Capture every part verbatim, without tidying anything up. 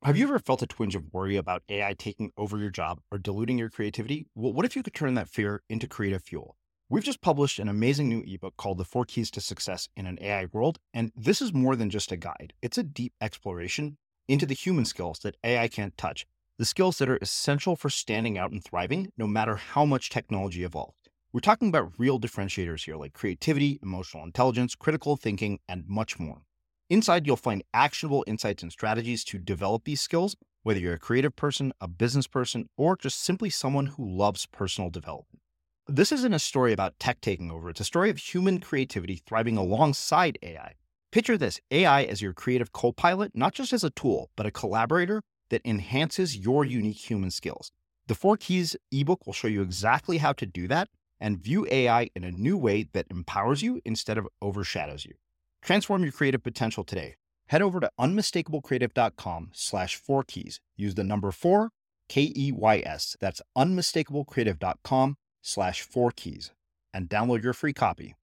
Have you ever felt a twinge of worry about A I taking over your job or diluting your creativity? Well, what if you could turn that fear into creative fuel? We've just published an amazing new ebook called The Four Keys to Success in an A I World, and this is more than just a guide. It's a deep exploration into the human skills that A I can't touch, the skills that are essential for standing out and thriving, no matter how much technology evolves. We're talking about real differentiators here, like creativity, emotional intelligence, critical thinking, and much more. Inside, you'll find actionable insights and strategies to develop these skills, whether you're a creative person, a business person, or just simply someone who loves personal development. This isn't a story about tech taking over. It's a story of human creativity thriving alongside A I. Picture this, A I as your creative co-pilot, not just as a tool, but a collaborator that enhances your unique human skills. The Four Keys ebook will show you exactly how to do that and view A I in a new way that empowers you instead of overshadows you. Transform your creative potential today. Head over to unmistakablecreative.com slash four keys. Use the number four, K E Y S. That's unmistakablecreative.com slash four keys and download your free copy.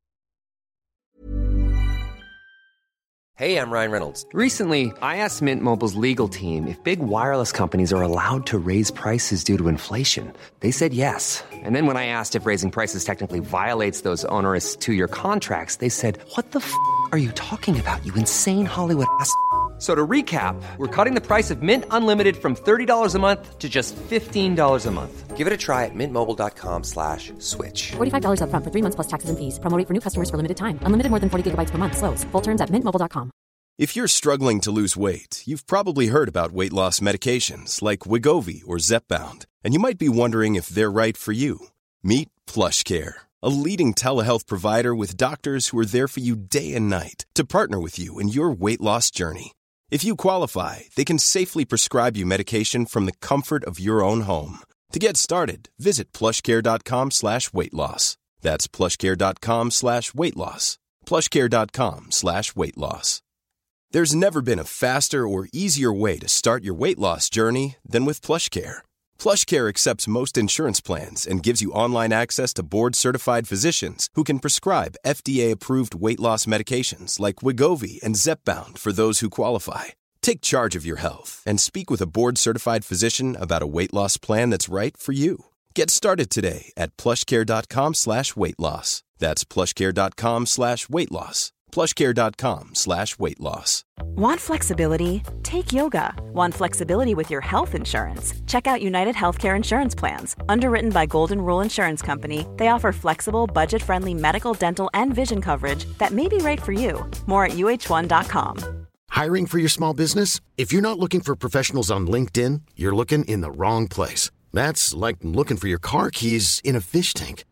Hey, I'm Ryan Reynolds. Recently, I asked Mint Mobile's legal team if big wireless companies are allowed to raise prices due to inflation. They said yes. And then when I asked if raising prices technically violates those onerous two-year contracts, they said, what the f*** are you talking about, you insane Hollywood ass f- So to recap, we're cutting the price of Mint Unlimited from thirty dollars a month to just fifteen dollars a month. Give it a try at mintmobile.com slash switch. forty-five dollars up front for three months plus taxes and fees. Promo rate for new customers for limited time. Unlimited more than forty gigabytes per month. Slows full terms at mint mobile dot com. If you're struggling to lose weight, you've probably heard about weight loss medications like Wegovy or Zepbound, and you might be wondering if they're right for you. Meet PlushCare, a leading telehealth provider with doctors who are there for you day and night to partner with you in your weight loss journey. If you qualify, they can safely prescribe you medication from the comfort of your own home. To get started, visit plushcare.com slash weight loss. That's plushcare.com slash weight loss. plushcare.com slash weight loss. There's never been a faster or easier way to start your weight loss journey than with PlushCare. PlushCare accepts most insurance plans and gives you online access to board-certified physicians who can prescribe F D A-approved weight loss medications like Wegovy and Zepbound for those who qualify. Take charge of your health and speak with a board-certified physician about a weight loss plan that's right for you. Get started today at plushcare.com slash weight loss. That's plushcare.com slash weight loss. plushcare.com slash weight loss. Want flexibility? Take yoga. Want flexibility with your health insurance? Check out United Healthcare Insurance Plans. Underwritten by Golden Rule Insurance Company, they offer flexible, budget-friendly medical, dental, and vision coverage that may be right for you. More at U H one dot com. Hiring for your small business? If you're not looking for professionals on LinkedIn, you're looking in the wrong place. That's like looking for your car keys in a fish tank.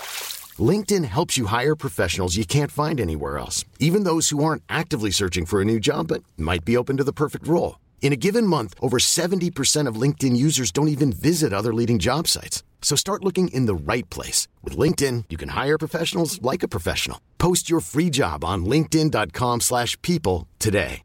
LinkedIn helps you hire professionals you can't find anywhere else, even those who aren't actively searching for a new job but might be open to the perfect role. In a given month, over seventy percent of LinkedIn users don't even visit other leading job sites. So start looking in the right place. With LinkedIn, you can hire professionals like a professional. Post your free job on linkedin.com slash people today.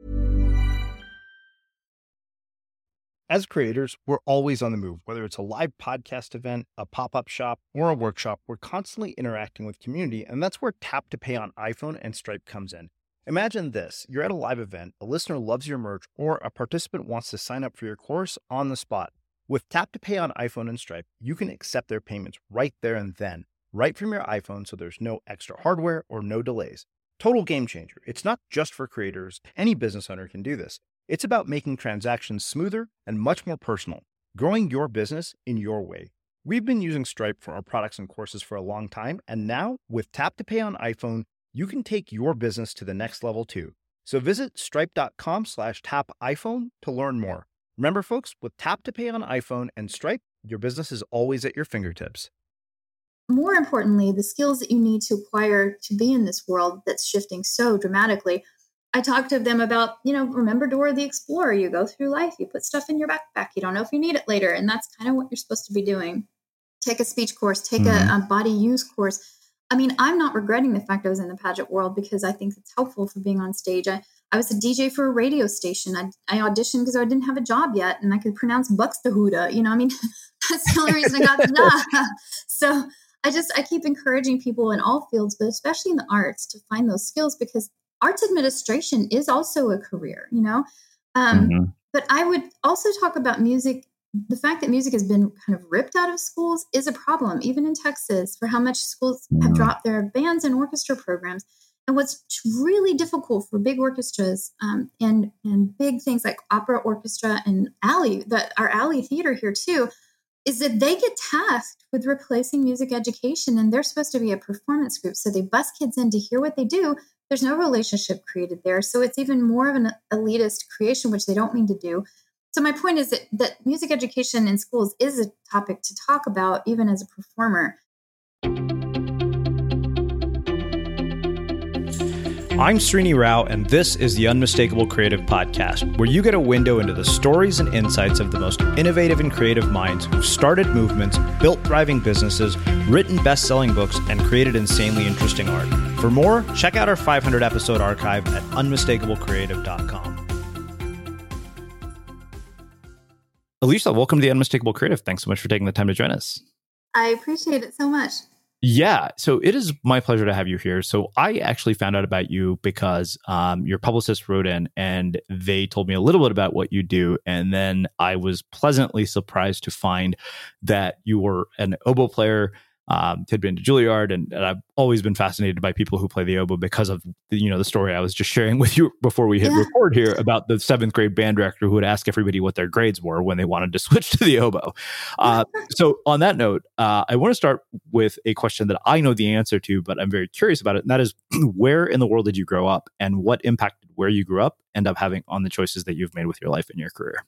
As creators, we're always on the move. Whether it's a live podcast event, a pop-up shop, or a workshop, we're constantly interacting with community, and that's where Tap to Pay on iPhone and Stripe comes in. Imagine this. You're at a live event, a listener loves your merch, or a participant wants to sign up for your course on the spot. With Tap to Pay on iPhone and Stripe, you can accept their payments right there and then, right from your iPhone, so there's no extra hardware or no delays. Total game changer. It's not just for creators. Any business owner can do this. It's about making transactions smoother and much more personal, growing your business in your way. We've been using Stripe for our products and courses for a long time, and now with Tap to Pay on iPhone, you can take your business to the next level too. So visit stripe.com slash tap iPhone to learn more. Remember, folks, with Tap to Pay on iPhone and Stripe, your business is always at your fingertips. More importantly, the skills that you need to acquire to be in this world that's shifting so dramatically. I talked to them about, you know, remember Dora the Explorer. You go through life, you put stuff in your backpack. You don't know if you need it later. And that's kind of what you're supposed to be doing. Take a speech course, take mm-hmm. a, a body use course. I mean, I'm not regretting the fact I was in the pageant world because I think it's helpful for being on stage. I, I was a D J for a radio station. I, I auditioned because I didn't have a job yet and I could pronounce Buxtehude. You know, I mean, that's the only reason I got the job. So I just, I keep encouraging people in all fields, but especially in the arts, to find those skills because arts administration is also a career, you know? Um, mm-hmm. But I would also talk about music. The fact that music has been kind of ripped out of schools is a problem, even in Texas, for how much schools have dropped their bands and orchestra programs. And what's really difficult for big orchestras um, and and big things like opera orchestra and alley, the, our alley theater here too, is that they get tasked with replacing music education, and they're supposed to be a performance group. So they bus kids in to hear what they do. There's no relationship created there. So it's even more of an elitist creation, which they don't mean to do. So my point is that, that music education in schools is a topic to talk about, even as a performer. I'm Srini Rao, and this is the Unmistakable Creative Podcast, where you get a window into the stories and insights of the most innovative and creative minds who've started movements, built thriving businesses, written best-selling books, and created insanely interesting art. For more, check out our five hundred episode archive at unmistakable creative dot com. Alicia, welcome to the Unmistakable Creative. Thanks so much for taking the time to join us. I appreciate it so much. Yeah, so it is my pleasure to have you here. So I actually found out about you because um, your publicist wrote in and they told me a little bit about what you do. And then I was pleasantly surprised to find that you were an oboe player, um, had been to Juilliard, and, and I've always been fascinated by people who play the oboe because of the, you know, the story I was just sharing with you before we hit yeah. record here about the seventh grade band director who would ask everybody what their grades were when they wanted to switch to the oboe. Uh, so on that note, uh, I want to start with a question that I know the answer to, but I'm very curious about it. And that is, where in the world did you grow up, and what impact did where you grew up end up having on the choices that you've made with your life and your career?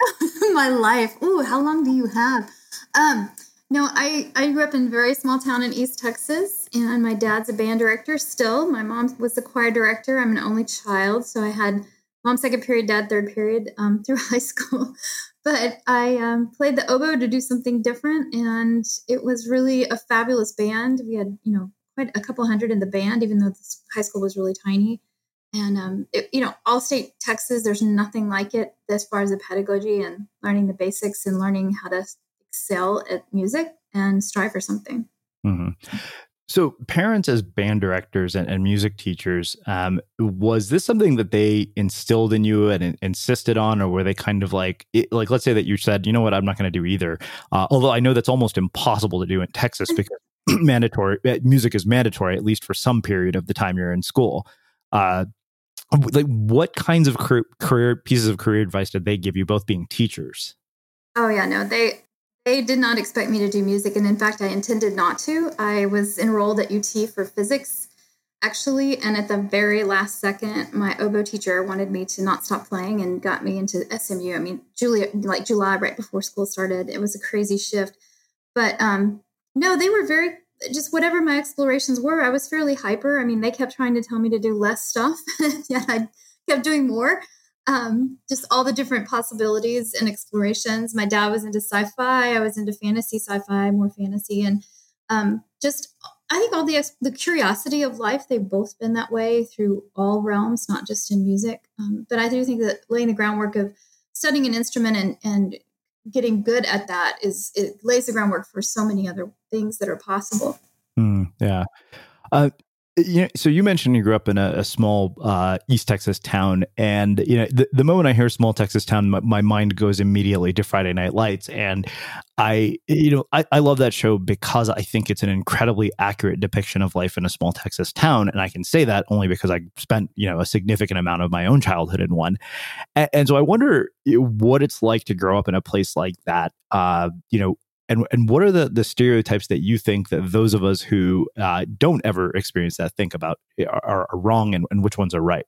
My life. Ooh, how long do you have? Um, No, I, I grew up in a very small town in East Texas, and my dad's a band director still. My mom was the choir director. I'm an only child, so I had mom second period, dad third period um, through high school. But I um, played the oboe to do something different, and it was really a fabulous band. We had, you know, quite a couple hundred in the band, even though the high school was really tiny. And, um, it, you know, all state Texas, there's nothing like it as far as the pedagogy and learning the basics and learning how to excel at music and strive for something. Mm-hmm. So parents as band directors and, and music teachers, um, was this something that they instilled in you and, and insisted on, or were they kind of like, it, like, let's say that you said, you know what, I'm not going to do either. Uh, although I know that's almost impossible to do in Texas because mandatory music is mandatory, at least for some period of the time you're in school. Uh, like what kinds of career, career pieces of career advice did they give you, both being teachers? Oh yeah, no, they, They did not expect me to do music. And in fact, I intended not to. I was enrolled at U T for physics, actually. And at the very last second, my oboe teacher wanted me to not stop playing and got me into S M U. I mean, Julia, like July, right before school started. It was a crazy shift. But um, no, they were very, just whatever my explorations were, I was fairly hyper. I mean, they kept trying to tell me to do less stuff, yet I kept doing more. Um, just all the different possibilities and explorations. My dad was into sci-fi. I was into fantasy, sci-fi, more fantasy. And um, just, I think all the the curiosity of life, they've both been that way through all realms, not just in music. Um, but I do think that laying the groundwork of studying an instrument and, and getting good at that is, it lays the groundwork for so many other things that are possible. Mm, yeah. Uh, You know, so you mentioned you grew up in a, a small uh, East Texas town, and you know the, the moment I hear small Texas town, my, my mind goes immediately to Friday Night Lights, and I, you know, I, I love that show because I think it's an incredibly accurate depiction of life in a small Texas town, and I can say that only because I spent you know a significant amount of my own childhood in one, and, and so I wonder what it's like to grow up in a place like that. Uh, you know. And and what are the, the stereotypes that you think that those of us who uh, don't ever experience that think about are, are wrong, and, and which ones are right?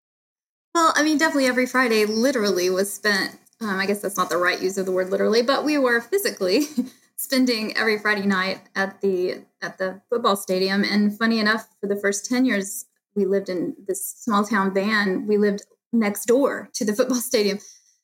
Well, I mean, definitely every Friday literally was spent, um, I guess that's not the right use of the word literally, but we were physically spending every Friday night at the at the football stadium. And funny enough, for the first ten years we lived in this small town van, we lived next door to the football stadium.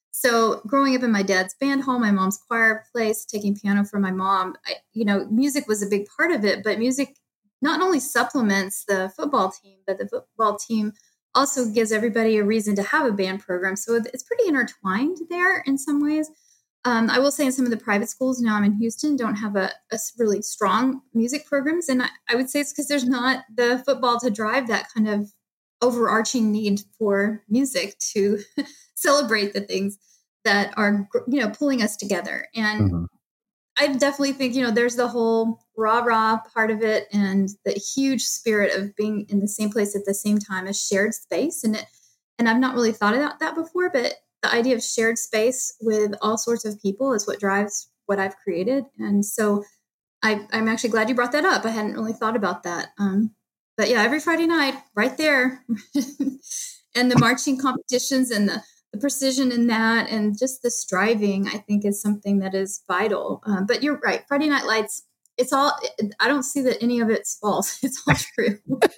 So growing up in my dad's band hall, my mom's choir place, taking piano from my mom, I, you know, music was a big part of it. But music not only supplements the football team, but the football team also gives everybody a reason to have a band program. So it's pretty intertwined there in some ways. Um, I will say in some of the private schools, now I'm in Houston, don't have a, a really strong music programs. And I, I would say it's because there's not the football to drive that kind of overarching need for music to celebrate the things. that are, you know, pulling us together. And Mm-hmm. I definitely think, you know, there's the whole rah rah part of it and the huge spirit of being in the same place at the same time as shared space. And it, and I've not really thought about that before, but the idea of shared space with all sorts of people is what drives what I've created. And so I, I'm actually glad you brought that up. I hadn't really thought about that. Um, but yeah, every Friday night, right there, and the marching competitions and the, the precision in that, and just the striving, I think, is something that is vital. Um, but you're right, Friday Night Lights. It's all. I don't see that any of it's false. It's all true.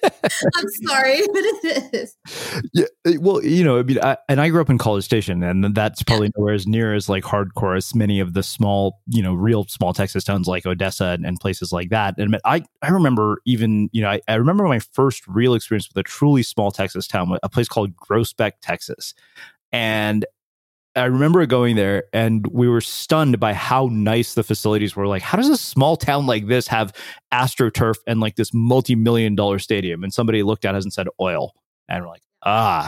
I'm sorry, but it is. Yeah, well, you know, I mean, I, and I grew up in College Station, and that's probably nowhere as near as like hardcore as many of the small, you know, real small Texas towns like Odessa and, and places like that. And I, I remember even, you know, I, I remember my first real experience with a truly small Texas town, a place called Groesbeck, Texas, and I remember going there and we were stunned by how nice the facilities were. Like, how does a small town like this have AstroTurf and like this multi-million dollar stadium? And somebody looked at us and said oil. And we're like, ah.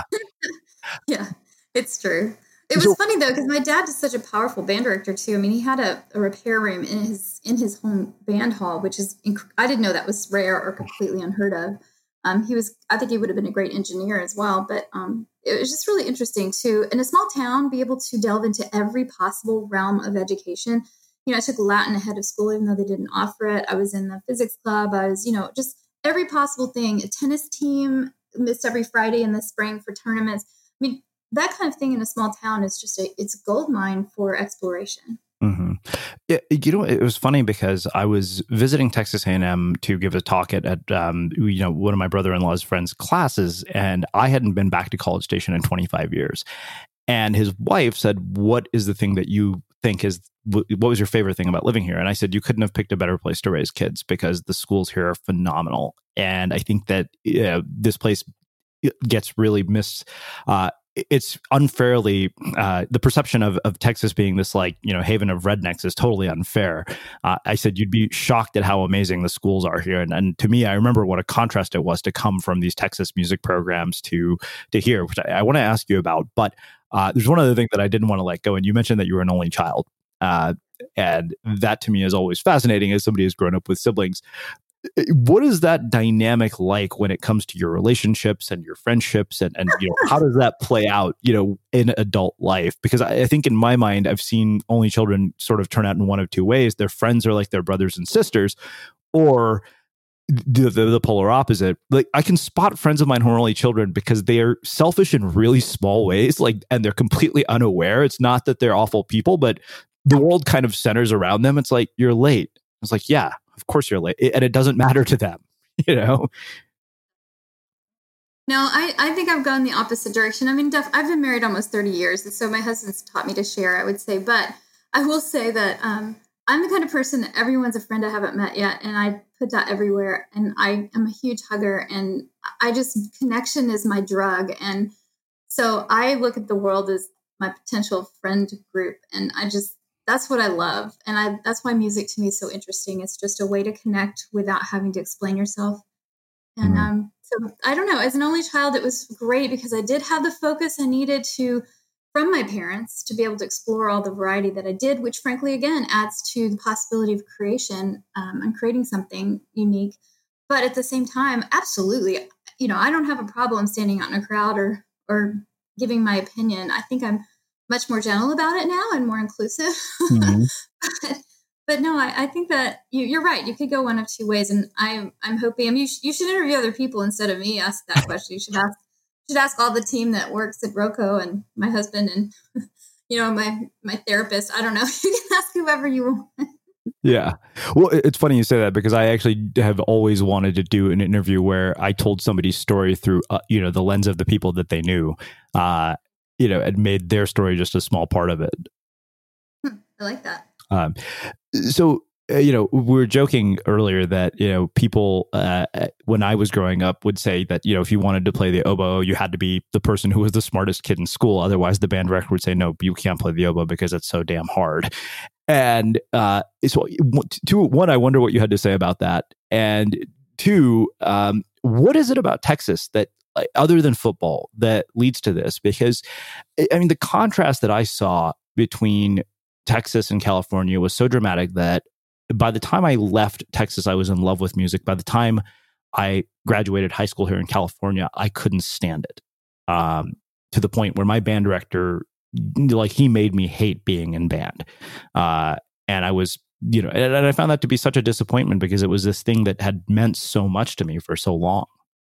Yeah, it's true. It was So- funny though, because my dad is such a powerful band director too. I mean, he had a, a repair room in his in his home band hall, which is, inc- I didn't know that was rare or completely unheard of. Um, he was, I think he would have been a great engineer as well, but um, it was just really interesting to, in a small town, be able to delve into every possible realm of education. You know, I took Latin ahead of school, even though they didn't offer it. I was in the physics club. I was, you know, just every possible thing, a tennis team, missed every Friday in the spring for tournaments. I mean, that kind of thing in a small town is just a, it's a gold mine for exploration. Mm-hmm. Yeah, you know, it was funny because I was visiting Texas A and M to give a talk at, at um, you know, one of my brother-in-law's friends' classes, and I hadn't been back to College Station in twenty-five years. And his wife said, "What is the thing that you think is, what was your favorite thing about living here?" And I said, "You couldn't have picked a better place to raise kids because the schools here are phenomenal." And I think that uh, this place gets really missed. Uh, it's unfairly, uh, the perception of, of Texas being this like, you know, haven of rednecks is totally unfair. Uh, I said, you'd be shocked at how amazing the schools are here. And, and to me, I remember what a contrast it was to come from these Texas music programs to, to here, which I, I want to ask you about. But uh, there's one other thing that I didn't want to let go. And you mentioned that you were an only child. Uh, and that to me is always fascinating as somebody who's grown up with siblings. What is that dynamic like when it comes to your relationships and your friendships, and, and you know, how does that play out, you know, in adult life? Because I, I think in my mind, I've seen only children sort of turn out in one of two ways. Their friends are like their brothers and sisters, or the, the, the polar opposite. Like, I can spot friends of mine who are only children because they are selfish in really small ways, like, and they're completely unaware. It's not that they're awful people, but the world kind of centers around them. It's like, you're late. It's like, yeah, of course you're late. And it doesn't matter to them, you know? No, I, I think I've gone the opposite direction. I mean, def- I've been married almost thirty years, and so my husband's taught me to share, I would say. But I will say that um, I'm the kind of person that everyone's a friend I haven't met yet, and I put that everywhere. And I am a huge hugger, and I just, connection is my drug. And so I look at the world as my potential friend group, and I just, that's what I love. And I, that's why music to me is so interesting. It's just a way to connect without having to explain yourself. And um, so I don't know, as an only child, it was great because I did have the focus I needed to, from my parents, to be able to explore all the variety that I did, which frankly, again, adds to the possibility of creation um, and creating something unique. But at the same time, absolutely, you know, I don't have a problem standing out in a crowd or, or giving my opinion. I think I'm much more gentle about it now and more inclusive. Mm-hmm. but, but no, I, I think that you, you're right. You could go one of two ways, and I'm I'm hoping. I mean, you, sh- you should interview other people instead of me ask that question. You should ask you should ask all the team that works at Roku and my husband and you know my my therapist. I don't know. You can ask whoever you want. Yeah. Well, it's funny you say that because I actually have always wanted to do an interview where I told somebody's story through, uh, you know, the lens of the people that they knew. Uh, you know, and made their story just a small part of it. Hmm, I like that. Um, so, uh, you know, we were joking earlier that, you know, people, uh, when I was growing up would say that, you know, if you wanted to play the oboe, you had to be the person who was the smartest kid in school. Otherwise, the band director would say, no, you can't play the oboe because it's so damn hard. And uh, so, two, one, I wonder what you had to say about that. And two, um, what is it about Texas that like, other than football that leads to this? Because, I mean, the contrast that I saw between Texas and California was so dramatic that by the time I left Texas, I was in love with music. By the time I graduated high school here in California, I couldn't stand it. Um, to the point where my band director, like, he made me hate being in band. Uh, and I was, you know, and, and I found that to be such a disappointment because it was this thing that had meant so much to me for so long.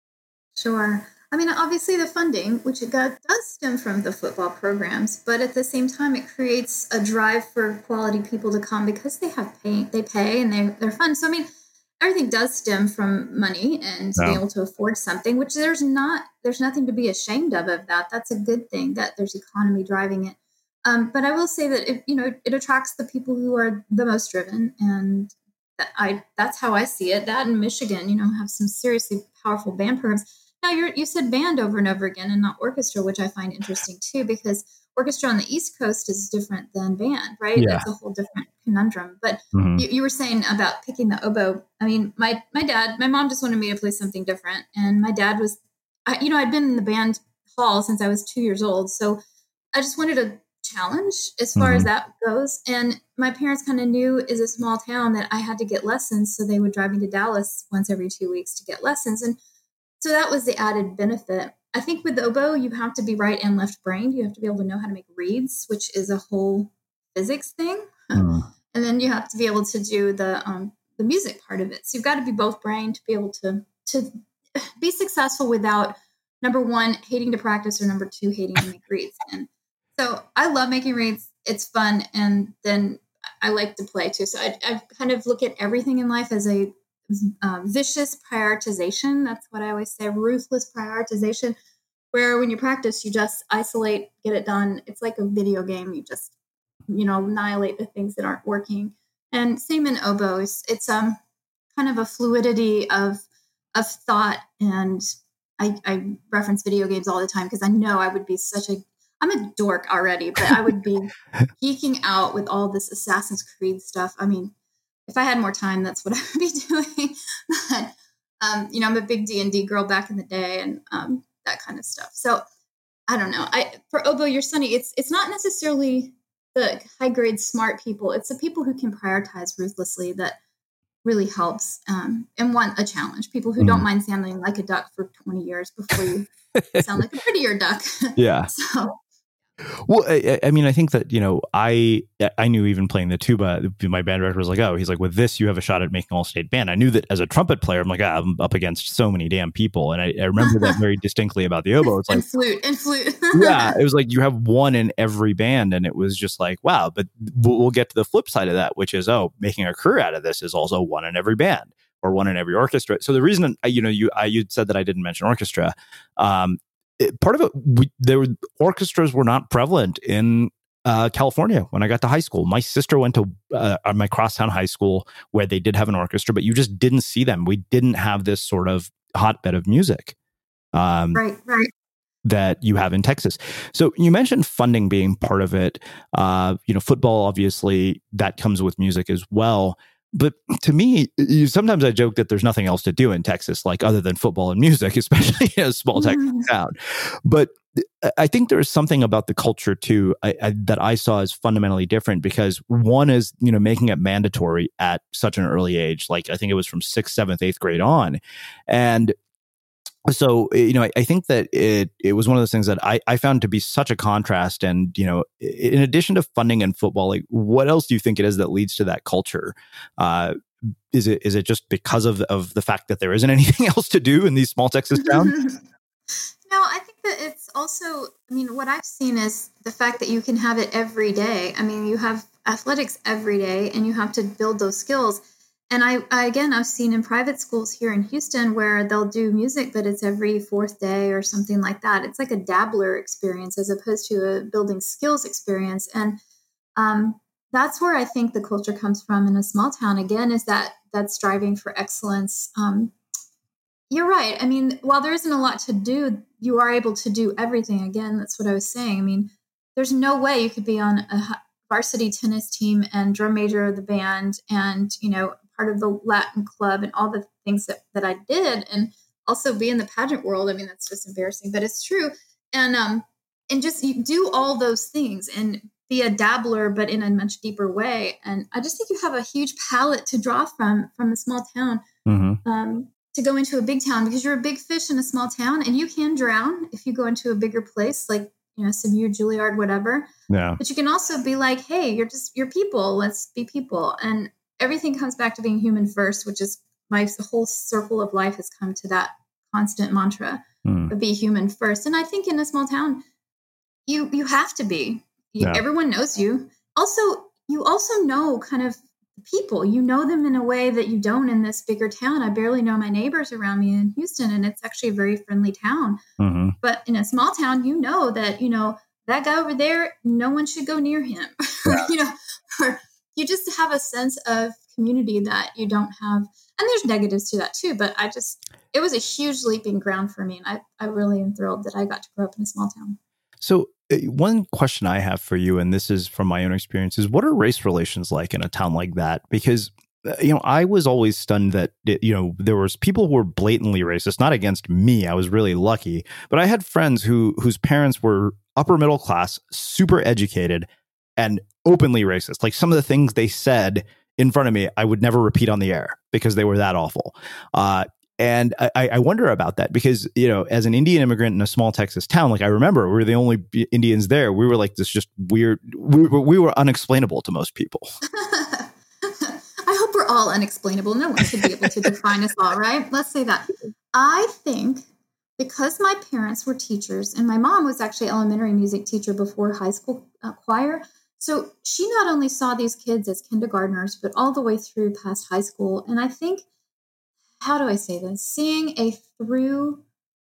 Sure. I mean, obviously the funding, which it got, does stem from the football programs, but at the same time, it creates a drive for quality people to come because they have pay, they pay and they, they're fun. So, I mean, everything does stem from money and Yeah. being able to afford something, which there's not, there's nothing to be ashamed of of that. That's a good thing that there's economy driving it. Um, but I will say that, it, you know, it attracts the people who are the most driven. And that I, that's how I see it. That in Michigan, you know, have some seriously powerful band programs. Now, you're, you said band over and over again and not orchestra, which I find interesting too, because orchestra on the East Coast is different than band, right? Yeah. That's a whole different conundrum. But Mhm. you, you were saying about picking the oboe. I mean, my my dad, my mom just wanted me to play something different. And my dad was, I, you know, I'd been in the band hall since I was two years old. So I just wanted a challenge as far Mhm. as that goes. And my parents kind of knew is a small town that I had to get lessons. So they would drive me to Dallas once every two weeks to get lessons. And so that was the added benefit. I think with the oboe, you have to be right and left brained. You have to be able to know how to make reeds, which is a whole physics thing. Mm. And then you have to be able to do the um, the music part of it. So you've got to be both brained to be able to to be successful without, number one, hating to practice, or number two, hating to make reeds. And so I love making reeds. It's fun. And then I like to play too. So I, I kind of look at everything in life as a uh, vicious prioritization. That's what I always say, ruthless prioritization, where when you practice, you just isolate, get it done. It's like a video game. You just, you know, annihilate the things that aren't working. And same in oboes. It's um kind of a fluidity of of thought. And I, I reference video games all the time because I know I would be such a, I'm a dork already, but I would be geeking out with all this Assassin's Creed stuff. I mean, if I had more time, that's what I would be doing. But, um, you know, I'm a big D and D girl back in the day and um, that kind of stuff. So I don't know. I for oboe, you're sunny. It's it's not necessarily the high grade smart people. It's the people who can prioritize ruthlessly that really helps um, and want a challenge. People who mm. don't mind sounding like a duck for twenty years before you sound like a prettier duck. Yeah. So. Well, I, I mean, I think that, you know, I I knew even playing the tuba, my band director was like, oh, he's like, with this, you have a shot at making an all-state band. I knew that as a trumpet player, I'm like, ah, I'm up against so many damn people. And I, I remember that very distinctly about the oboe. It's like, and flute, and flute. Yeah, it was like you have one in every band. And it was just like, wow. But we'll, we'll get to the flip side of that, which is, oh, making a career out of this is also one in every band or one in every orchestra. So the reason, you know, you I, you said that I didn't mention orchestra, um, It, part of it, we, there were orchestras were not prevalent in uh, California when I got to high school. My sister went to uh, my crosstown high school where they did have an orchestra, but you just didn't see them. We didn't have this sort of hotbed of music, um, right, right, that you have in Texas. So you mentioned funding being part of it. Uh, you know, football, obviously, that comes with music as well. But to me, you, sometimes I joke that there's nothing else to do in Texas, like other than football and music, especially in a small Texas town. But I think there is something about the culture too I, I, that I saw as fundamentally different, because one is, you know, making it mandatory at such an early age. Like I think it was from sixth, seventh, eighth grade on, and so, you know, I, I think that it it was one of those things that I, I found to be such a contrast. And, you know, in addition to funding and football, like what else do you think it is that leads to that culture? Uh, is it is it just because of, of the fact that there isn't anything else to do in these small Texas towns? No, I think that it's also, I mean, what I've seen is the fact that you can have it every day. I mean, you have athletics every day and you have to build those skills. And I, I, again, I've seen in private schools here in Houston where they'll do music, but it's every fourth day or something like that. It's like a dabbler experience as opposed to a building skills experience. And um, that's where I think the culture comes from in a small town, again, is that that striving for excellence. Um, you're right. I mean, while there isn't a lot to do, you are able to do everything. Again, that's what I was saying. I mean, there's no way you could be on a varsity tennis team and drum major of the band and, you know, part of the Latin club and all the things that, that I did and also be in the pageant world. I mean, that's just embarrassing, but it's true. And, um, and just you do all those things and be a dabbler, but in a much deeper way. And I just think you have a huge palette to draw from, from a small town, mm-hmm. um, to go into a big town, because you're a big fish in a small town and you can drown if you go into a bigger place, like, you know, Severe, Juilliard, whatever. Yeah. But you can also be like, hey, you're just, you're people. Let's be people. And everything comes back to being human first, which is my whole circle of life has come to that constant mantra mm. of be human first. And I think in a small town, you, you have to be, you, yeah. everyone knows you. Also, you also know kind of people, you know them in a way that you don't in this bigger town. I barely know my neighbors around me in Houston, and it's actually a very friendly town. Mm-hmm. But in a small town, you know that, you know, that guy over there, no one should go near him. Yeah. you know, or you just have a sense of community that you don't have. And there's negatives to that too, but I just, it was a huge leaping ground for me. And I, I really am thrilled that I got to grow up in a small town. So uh, one question I have for you, and this is from my own experience, is what are race relations like in a town like that? Because, uh, you know, I was always stunned that, you know, there was people who were blatantly racist, not against me. I was really lucky, but I had friends who whose parents were upper middle class, super educated, and openly racist. Like some of the things they said in front of me, I would never repeat on the air because they were that awful. Uh, and I, I wonder about that because, you know, as an Indian immigrant in a small Texas town, like I remember we were the only Indians there. We were like this just weird, we were, we were unexplainable to most people. I hope we're all unexplainable. No one should be able to define us all, right? Let's say that. I think because my parents were teachers and my mom was actually an elementary music teacher before high school uh, choir. So she not only saw these kids as kindergartners, but all the way through past high school. And I think, how do I say this? Seeing a through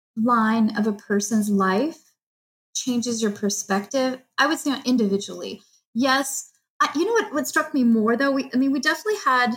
line of a person's life changes your perspective. I would say individually. Yes. I, you know what, what struck me more though? We, I mean, we definitely had,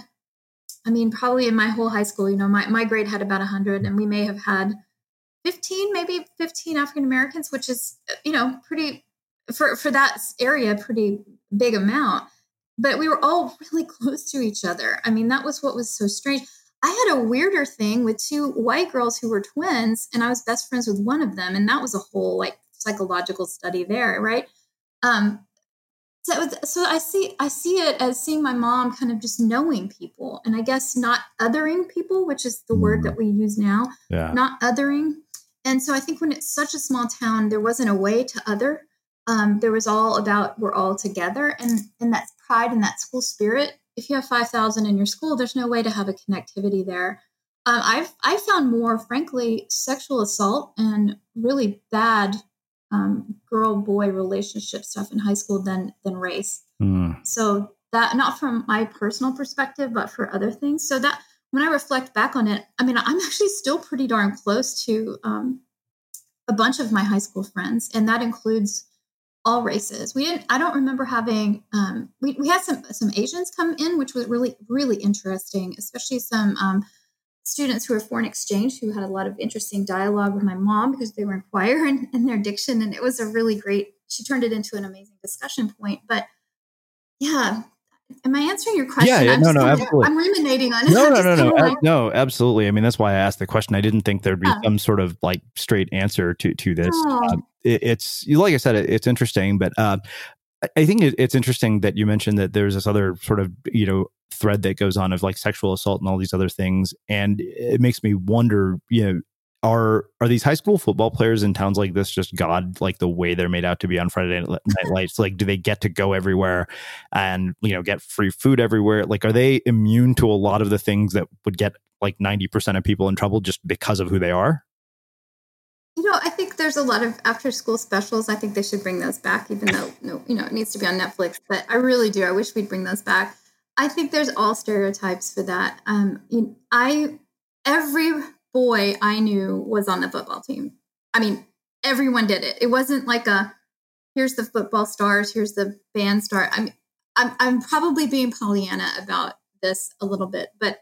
I mean, probably in my whole high school, you know, my, my grade had about a hundred and we may have had fifteen, maybe fifteen African-Americans, which is, you know, pretty, for, for that area, pretty big amount, but we were all really close to each other. I mean, that was what was so strange. I had a weirder thing with two white girls who were twins, and I was best friends with one of them. And that was a whole like psychological study there. Right. Um, so, it was, so I see, I see it as seeing my mom kind of just knowing people, and I guess not othering people, which is the word that we use now, yeah. not othering. And so I think when it's such a small town, there wasn't a way to other. Um, there was all about we're all together, and and that pride and that school spirit. If you have five thousand in your school, there's no way to have a connectivity there. Um, I've I found more, frankly, sexual assault and really bad um, girl-boy relationship stuff in high school than than race. Mm. So that, not from my personal perspective, but for other things. So that when I reflect back on it, I mean, I'm actually still pretty darn close to um, a bunch of my high school friends, and that includes all races. We didn't, I don't remember having, um, we, we had some, some Asians come in, which was really, really interesting, especially some um, students who were foreign exchange who had a lot of interesting dialogue with my mom because they were in choir and, and their diction. And it was a really great, she turned it into an amazing discussion point. But yeah, am I answering your question? Yeah, yeah I'm no, no, kind of, absolutely. I'm ruminating on it. No, no, no, no, like, no, absolutely. I mean, that's why I asked the question. I didn't think there'd be yeah. some sort of like straight answer to to this. Oh. Uh, it, it's like I said, it, it's interesting, but uh, I think it, it's interesting that you mentioned that there's this other sort of, you know, thread that goes on of like sexual assault and all these other things, and it makes me wonder, you know, Are are these high school football players in towns like this just God, like the way they're made out to be on Friday Night Lights? Like, do they get to go everywhere and, you know, get free food everywhere? Like, are they immune to a lot of the things that would get like ninety percent of people in trouble just because of who they are? You know, I think there's a lot of after school specials. I think they should bring those back, even though, no, you know, it needs to be on Netflix. But I really do. I wish we'd bring those back. I think there's all stereotypes for that. Um, you know, I every boy I knew was on the football team. I mean, everyone did it. It wasn't like a, here's the football stars, here's the band star. I mean, I'm, I'm probably being Pollyanna about this a little bit, but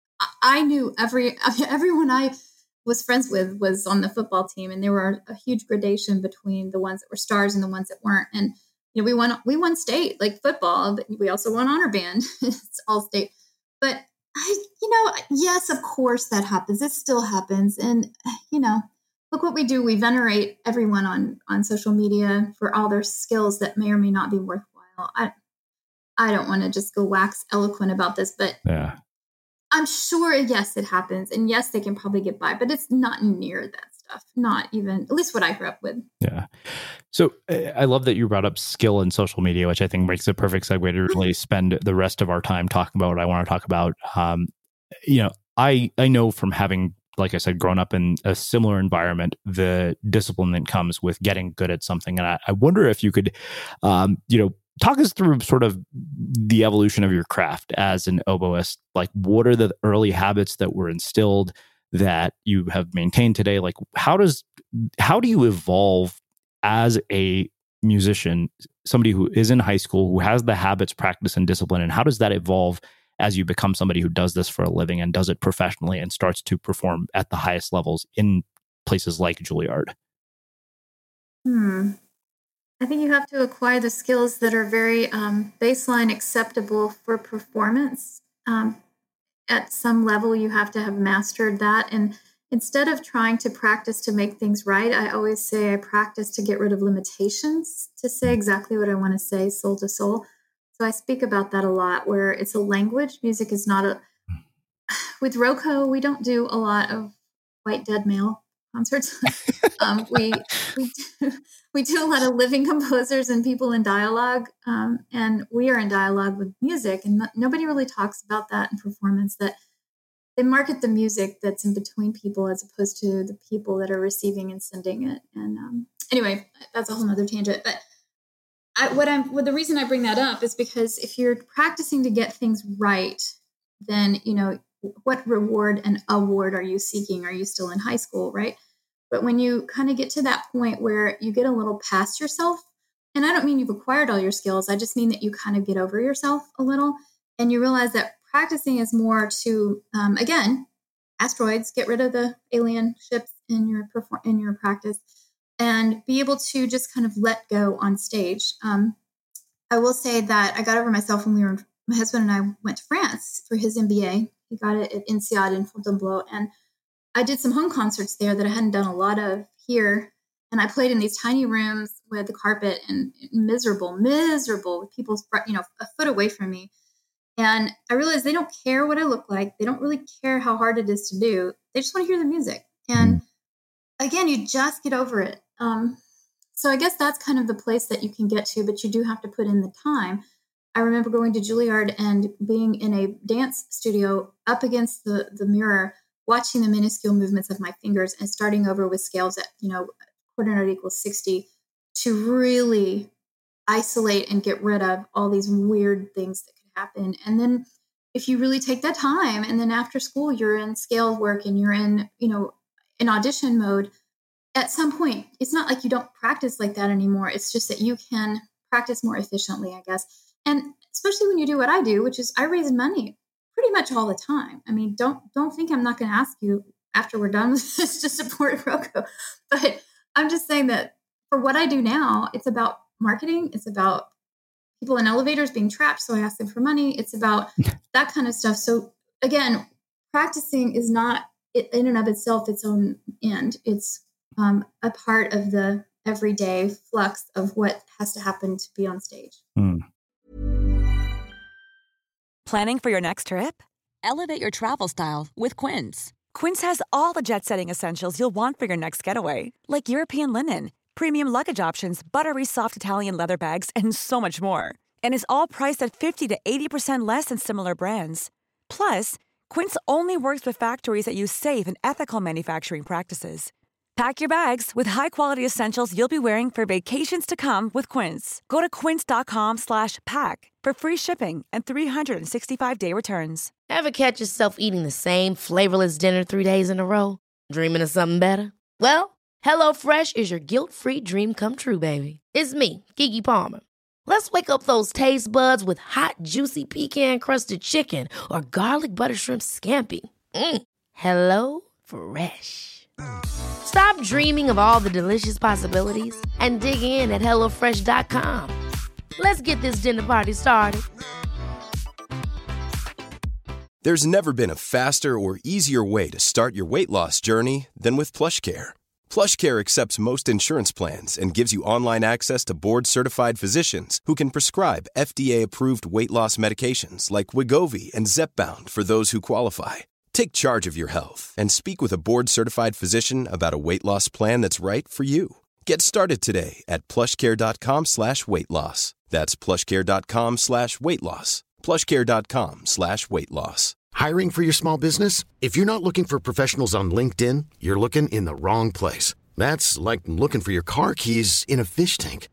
I knew every, everyone I was friends with was on the football team. And there were a huge gradation between the ones that were stars and the ones that weren't. And, you know, we won, we won state like football, but we also won honor band. It's all state. But I, you know, yes, of course that happens. It still happens. And, you know, look what we do. We venerate everyone on, on social media for all their skills that may or may not be worthwhile. I, I don't want to just go wax eloquent about this, but yeah. I'm sure, yes, it happens. And yes, they can probably get by, but it's not near that stuff. Not even, at least what I grew up with. Yeah. So I love that you brought up skill in social media, which I think makes a perfect segue to really spend the rest of our time talking about what I want to talk about. Um, you know, I, I know from having, like I said, grown up in a similar environment, the discipline that comes with getting good at something. And I, I wonder if you could, um, you know, talk us through sort of the evolution of your craft as an oboist. Like, what are the early habits that were instilled that you have maintained today? Like, how does, how do you evolve as a musician, somebody who is in high school, who has the habits, practice, and discipline? And how does that evolve as you become somebody who does this for a living and does it professionally and starts to perform at the highest levels in places like Juilliard? Hmm. I think you have to acquire the skills that are very um, baseline acceptable for performance. Um, at some level, you have to have mastered that. And instead of trying to practice to make things right, I always say I practice to get rid of limitations, to say exactly what I want to say, soul to soul. So I speak about that a lot, where it's a language. Music is not a... With Roko, we don't do a lot of white dead male concerts. um, we we do, we do a lot of living composers and people in dialogue, um, and we are in dialogue with music, and no, nobody really talks about that in performance, that they market the music that's in between people as opposed to the people that are receiving and sending it. And um, anyway, that's a whole nother tangent. But I, what I'm, what the reason I bring that up is because if you're practicing to get things right, then, you know, what reward and award are you seeking? Are you still in high school, right? But when you kind of get to that point where you get a little past yourself, and I don't mean you've acquired all your skills, I just mean that you kind of get over yourself a little, and you realize that practicing is more to, um, again, asteroids, get rid of the alien ships in your perform- in your practice, and be able to just kind of let go on stage. Um, I will say that I got over myself when we were, my husband and I went to France for his M B A. He got it at INSEAD in Fontainebleau, and I did some home concerts there that I hadn't done a lot of here. And I played in these tiny rooms with the carpet and miserable, miserable with people, you know, a foot away from me. And I realized they don't care what I look like. They don't really care how hard it is to do. They just want to hear the music. And again, you just get over it. Um, so I guess that's kind of the place that you can get to, but you do have to put in the time. I remember going to Juilliard and being in a dance studio up against the, the mirror, watching the minuscule movements of my fingers and starting over with scales at, you know, quarter note equals sixty to really isolate and get rid of all these weird things that could happen. And then if you really take that time, and then after school, you're in scale work and you're in, you know, in audition mode, at some point, it's not like you don't practice like that anymore. It's just that you can practice more efficiently, I guess. And especially when you do what I do, which is I raise money pretty much all the time. I mean, don't don't think I'm not going to ask you after we're done with this to support Roko. But I'm just saying that for what I do now, it's about marketing. It's about people in elevators being trapped, so I ask them for money. It's about that kind of stuff. So again, practicing is not in and of itself its own end. It's um, a part of the everyday flux of what has to happen to be on stage. Mm. Planning for your next trip? Elevate your travel style with Quince. Quince has all the jet-setting essentials you'll want for your next getaway, like European linen, premium luggage options, buttery soft Italian leather bags, and so much more. And is all priced at fifty to eighty percent less than similar brands. Plus, Quince only works with factories that use safe and ethical manufacturing practices. Pack your bags with high-quality essentials you'll be wearing for vacations to come with Quince. Go to quince.com slash pack for free shipping and three sixty-five day returns. Ever catch yourself eating the same flavorless dinner three days in a row? Dreaming of something better? Well, HelloFresh is your guilt-free dream come true, baby. It's me, Keke Palmer. Let's wake up those taste buds with hot, juicy pecan-crusted chicken or garlic butter shrimp scampi. Mm. Hello Fresh. Stop dreaming of all the delicious possibilities and dig in at hello fresh dot com. Let's get this dinner party started. There's never been a faster or easier way to start your weight loss journey than with PlushCare. PlushCare accepts most insurance plans and gives you online access to board-certified physicians who can prescribe F D A-approved weight loss medications like Wegovy and Zepbound for those who qualify. Take charge of your health and speak with a board-certified physician about a weight loss plan that's right for you. Get started today at plushcare.com slash weight loss. That's plushcare.com slash weight loss. plushcare.com slash weight loss. Hiring for your small business? If you're not looking for professionals on LinkedIn, you're looking in the wrong place. That's like looking for your car keys in a fish tank.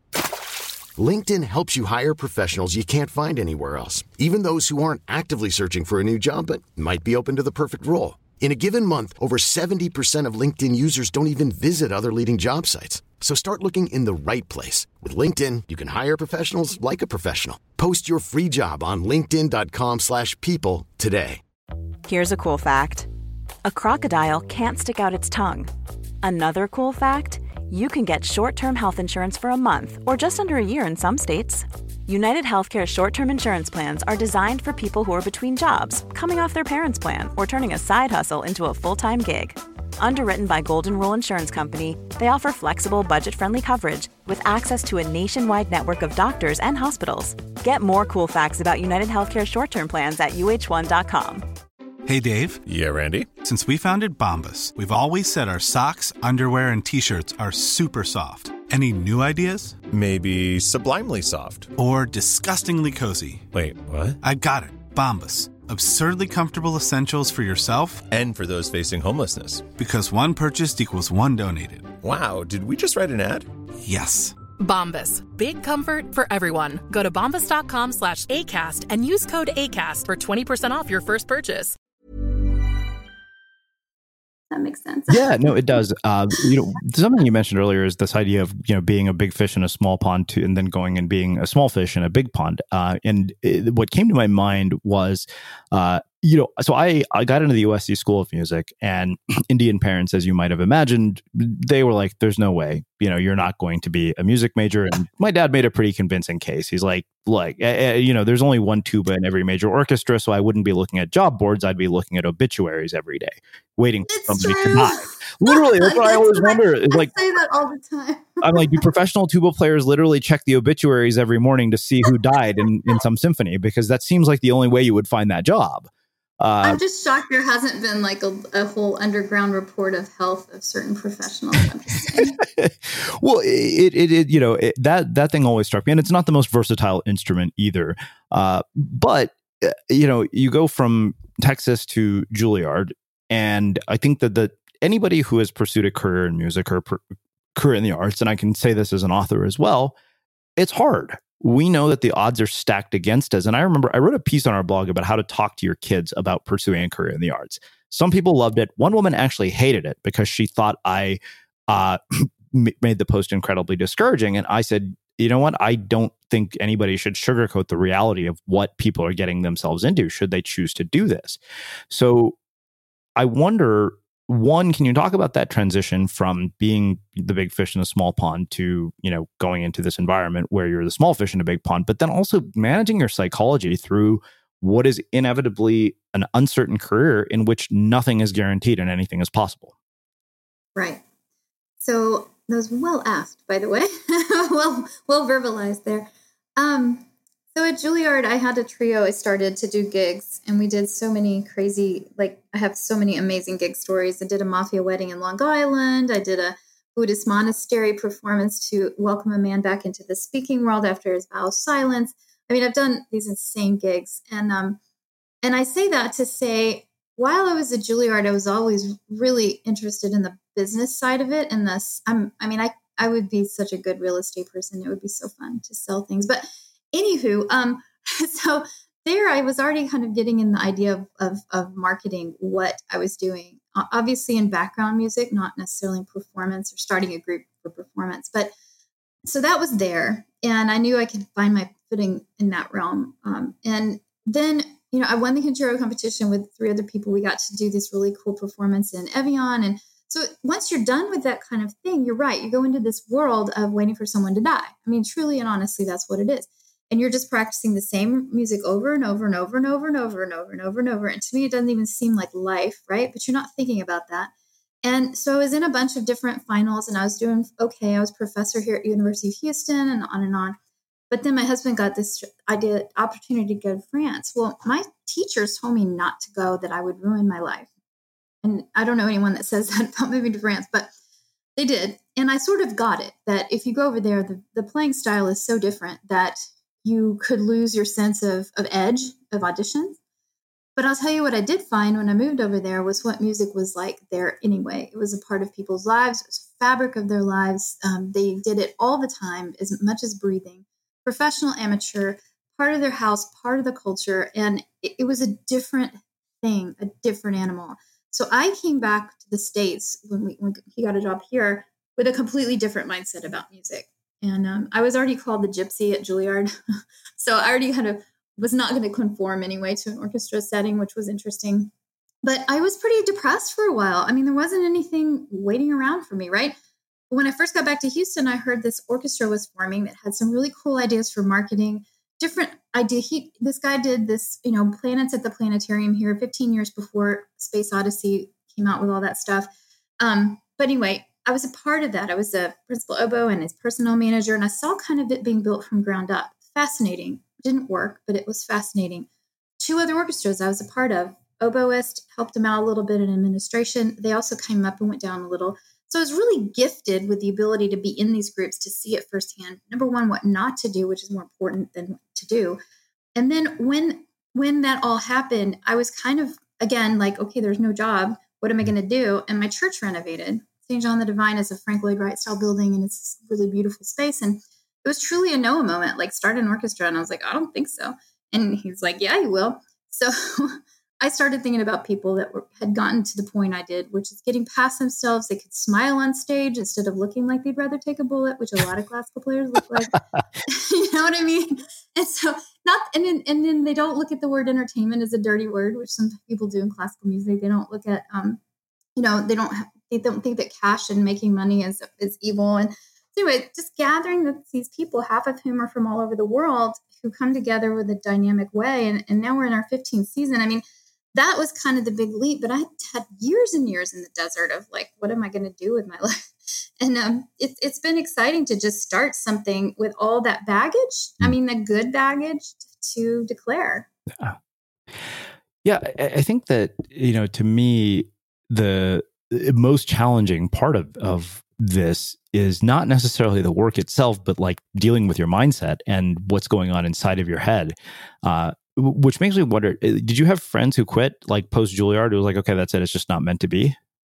LinkedIn helps you hire professionals you can't find anywhere else, even those who aren't actively searching for a new job but might be open to the perfect role. In a given month, over seventy percent of LinkedIn users don't even visit other leading job sites. So start looking in the right place. With LinkedIn, you can hire professionals like a professional. Post your free job on linkedin.com slash people today. Here's a cool fact. A crocodile can't stick out its tongue. Another cool fact, you can get short-term health insurance for a month or just under a year in some states. United Healthcare short-term insurance plans are designed for people who are between jobs, coming off their parents' plan, or turning a side hustle into a full-time gig. Underwritten by Golden Rule Insurance Company, they offer flexible, budget-friendly coverage with access to a nationwide network of doctors and hospitals. Get more cool facts about United Healthcare short-term plans at U H one dot com. Hey, Dave. Yeah, Randy. Since we founded Bombas, we've always said our socks, underwear, and T-shirts are super soft. Any new ideas? Maybe sublimely soft. Or disgustingly cozy. Wait, what? I got it. Bombas. Absurdly comfortable essentials for yourself and for those facing homelessness. Because one purchased equals one donated. Wow, did we just write an ad? Yes. Bombas. Big comfort for everyone. Go to bombas.com slash ACAST and use code ACAST for twenty percent off your first purchase. That makes sense. Yeah, no, it does. Uh, you know, something you mentioned earlier is this idea of, you know, being a big fish in a small pond to, and then going and being a small fish in a big pond. Uh, and it, what came to my mind was, uh, you know, so I, I got into the U S C School of Music, and Indian parents, as you might have imagined, they were like, there's no way, you know, you're not going to be a music major. And my dad made a pretty convincing case. He's like, like, uh, you know, there's only one tuba in every major orchestra, so I wouldn't be looking at job boards. I'd be looking at obituaries every day, waiting for it's somebody true. to die. Literally, that's what I always wonder. Is like, I say that all the time. I'm like, do professional tuba players literally check the obituaries every morning to see who died in, in some symphony? Because that seems like the only way you would find that job. Uh, I'm just shocked there hasn't been like a, a whole underground report of health of certain professionals. I'm just saying. Well, it, it, it, you know, it, that, that thing always struck me, and it's not the most versatile instrument either. Uh, but, uh, you know, you go from Texas to Juilliard, and I think that the, anybody who has pursued a career in music or per, career in the arts, and I can say this as an author as well, it's hard. We know that the odds are stacked against us. And I remember I wrote a piece on our blog about how to talk to your kids about pursuing a career in the arts. Some people loved it. One woman actually hated it because she thought I uh, made the post incredibly discouraging. And I said, you know what? I don't think anybody should sugarcoat the reality of what people are getting themselves into should they choose to do this. So I wonder, one, can you talk about that transition from being the big fish in a small pond to, you know, going into this environment where you're the small fish in a big pond, but then also managing your psychology through what is inevitably an uncertain career in which nothing is guaranteed and anything is possible? Right. So that was well asked, by the way. well, well verbalized there. Um, So at Juilliard, I had a trio. I started to do gigs, and we did so many crazy, like I have so many amazing gig stories. I did a mafia wedding in Long Island. I did a Buddhist monastery performance to welcome a man back into the speaking world after his vow of silence. I mean, I've done these insane gigs. And, um, and I say that to say, while I was at Juilliard, I was always really interested in the business side of it. And this, I'm, I mean, I, I would be such a good real estate person. It would be so fun to sell things, but anywho, um, so there I was already kind of getting in the idea of, of, of marketing what I was doing, uh, obviously in background music, not necessarily in performance or starting a group for performance. But so that was there. And I knew I could find my footing in that realm. Um, and then, you know, I won the Concerto competition with three other people. We got to do this really cool performance in Evian. And so once you're done with that kind of thing, you're right. You go into this world of waiting for someone to die. I mean, truly and honestly, that's what it is. and you're just practicing the same music over and over and over and over and over and over and over and over. And to me, it doesn't even seem like life, right? But you're not thinking about that. And so I was in a bunch of different finals and I was doing okay. I was professor here at University of Houston and on and on. But then my husband got this idea, opportunity to go to France. Well, my teachers told me not to go, that I would ruin my life. And I don't know anyone that says that about moving to France, but they did. And I sort of got it, that if you go over there, the, the playing style is so different that you could lose your sense of, of edge of auditions. But I'll tell you what I did find when I moved over there was what music was like there anyway. It was a part of people's lives. It was the fabric of their lives. Um, they did it all the time, as much as breathing. Professional, amateur, part of their house, part of the culture. And it, it was a different thing, a different animal. So I came back to the States when, we, when he got a job here with a completely different mindset about music. And um, I was already called the gypsy at Juilliard. So I already kind of was not going to conform anyway to an orchestra setting, which was interesting. But I was pretty depressed for a while. I mean, there wasn't anything waiting around for me, right? When I first got back to Houston, I heard this orchestra was forming that had some really cool ideas for marketing, different idea. He, this guy did this, you know, Planets at the Planetarium here fifteen years before Space Odyssey came out with all that stuff. Um, but anyway, I was a part of that. I was a principal oboe and his personnel manager, and I saw kind of it being built from ground up. Fascinating. It didn't work, but it was fascinating. Two other orchestras I was a part of. Oboist helped him out a little bit in administration. They also came up and went down a little. So I was really gifted with the ability to be in these groups, to see it firsthand. Number one, what not to do, which is more important than what to do. And then when when that all happened, I was kind of, again, like, okay, there's no job. What am I going to do? And my church renovated. Saint John the Divine is a Frank Lloyd Wright style building, and it's a really beautiful space. And it was truly a Noah moment, like start an orchestra. And I was like, I don't think so. And he's like, yeah, you will. So I started thinking about people that were, had gotten to the point I did, which is getting past themselves. They could smile on stage instead of looking like they'd rather take a bullet, which a lot of classical players look like. You know what I mean? And so not, and then, and then they don't look at the word entertainment as a dirty word, which some people do in classical music. They don't look at, um, you know, they don't, have, they don't think that cash and making money is, is evil. And so anyway, just gathering the, these people, half of whom are from all over the world, who come together with a dynamic way. And, and now we're in our fifteenth season. I mean, that was kind of the big leap, but I had years and years in the desert of like, what am I going to do with my life? And um, it, it's been exciting to just start something with all that baggage. I mean, the good baggage to declare. Yeah, yeah I, I think that, you know, to me, the most challenging part of, of this is not necessarily the work itself, but like dealing with your mindset and what's going on inside of your head. Uh, Which makes me wonder, did you have friends who quit, like post Juilliard? It was like, okay, that's it. It's just not meant to be.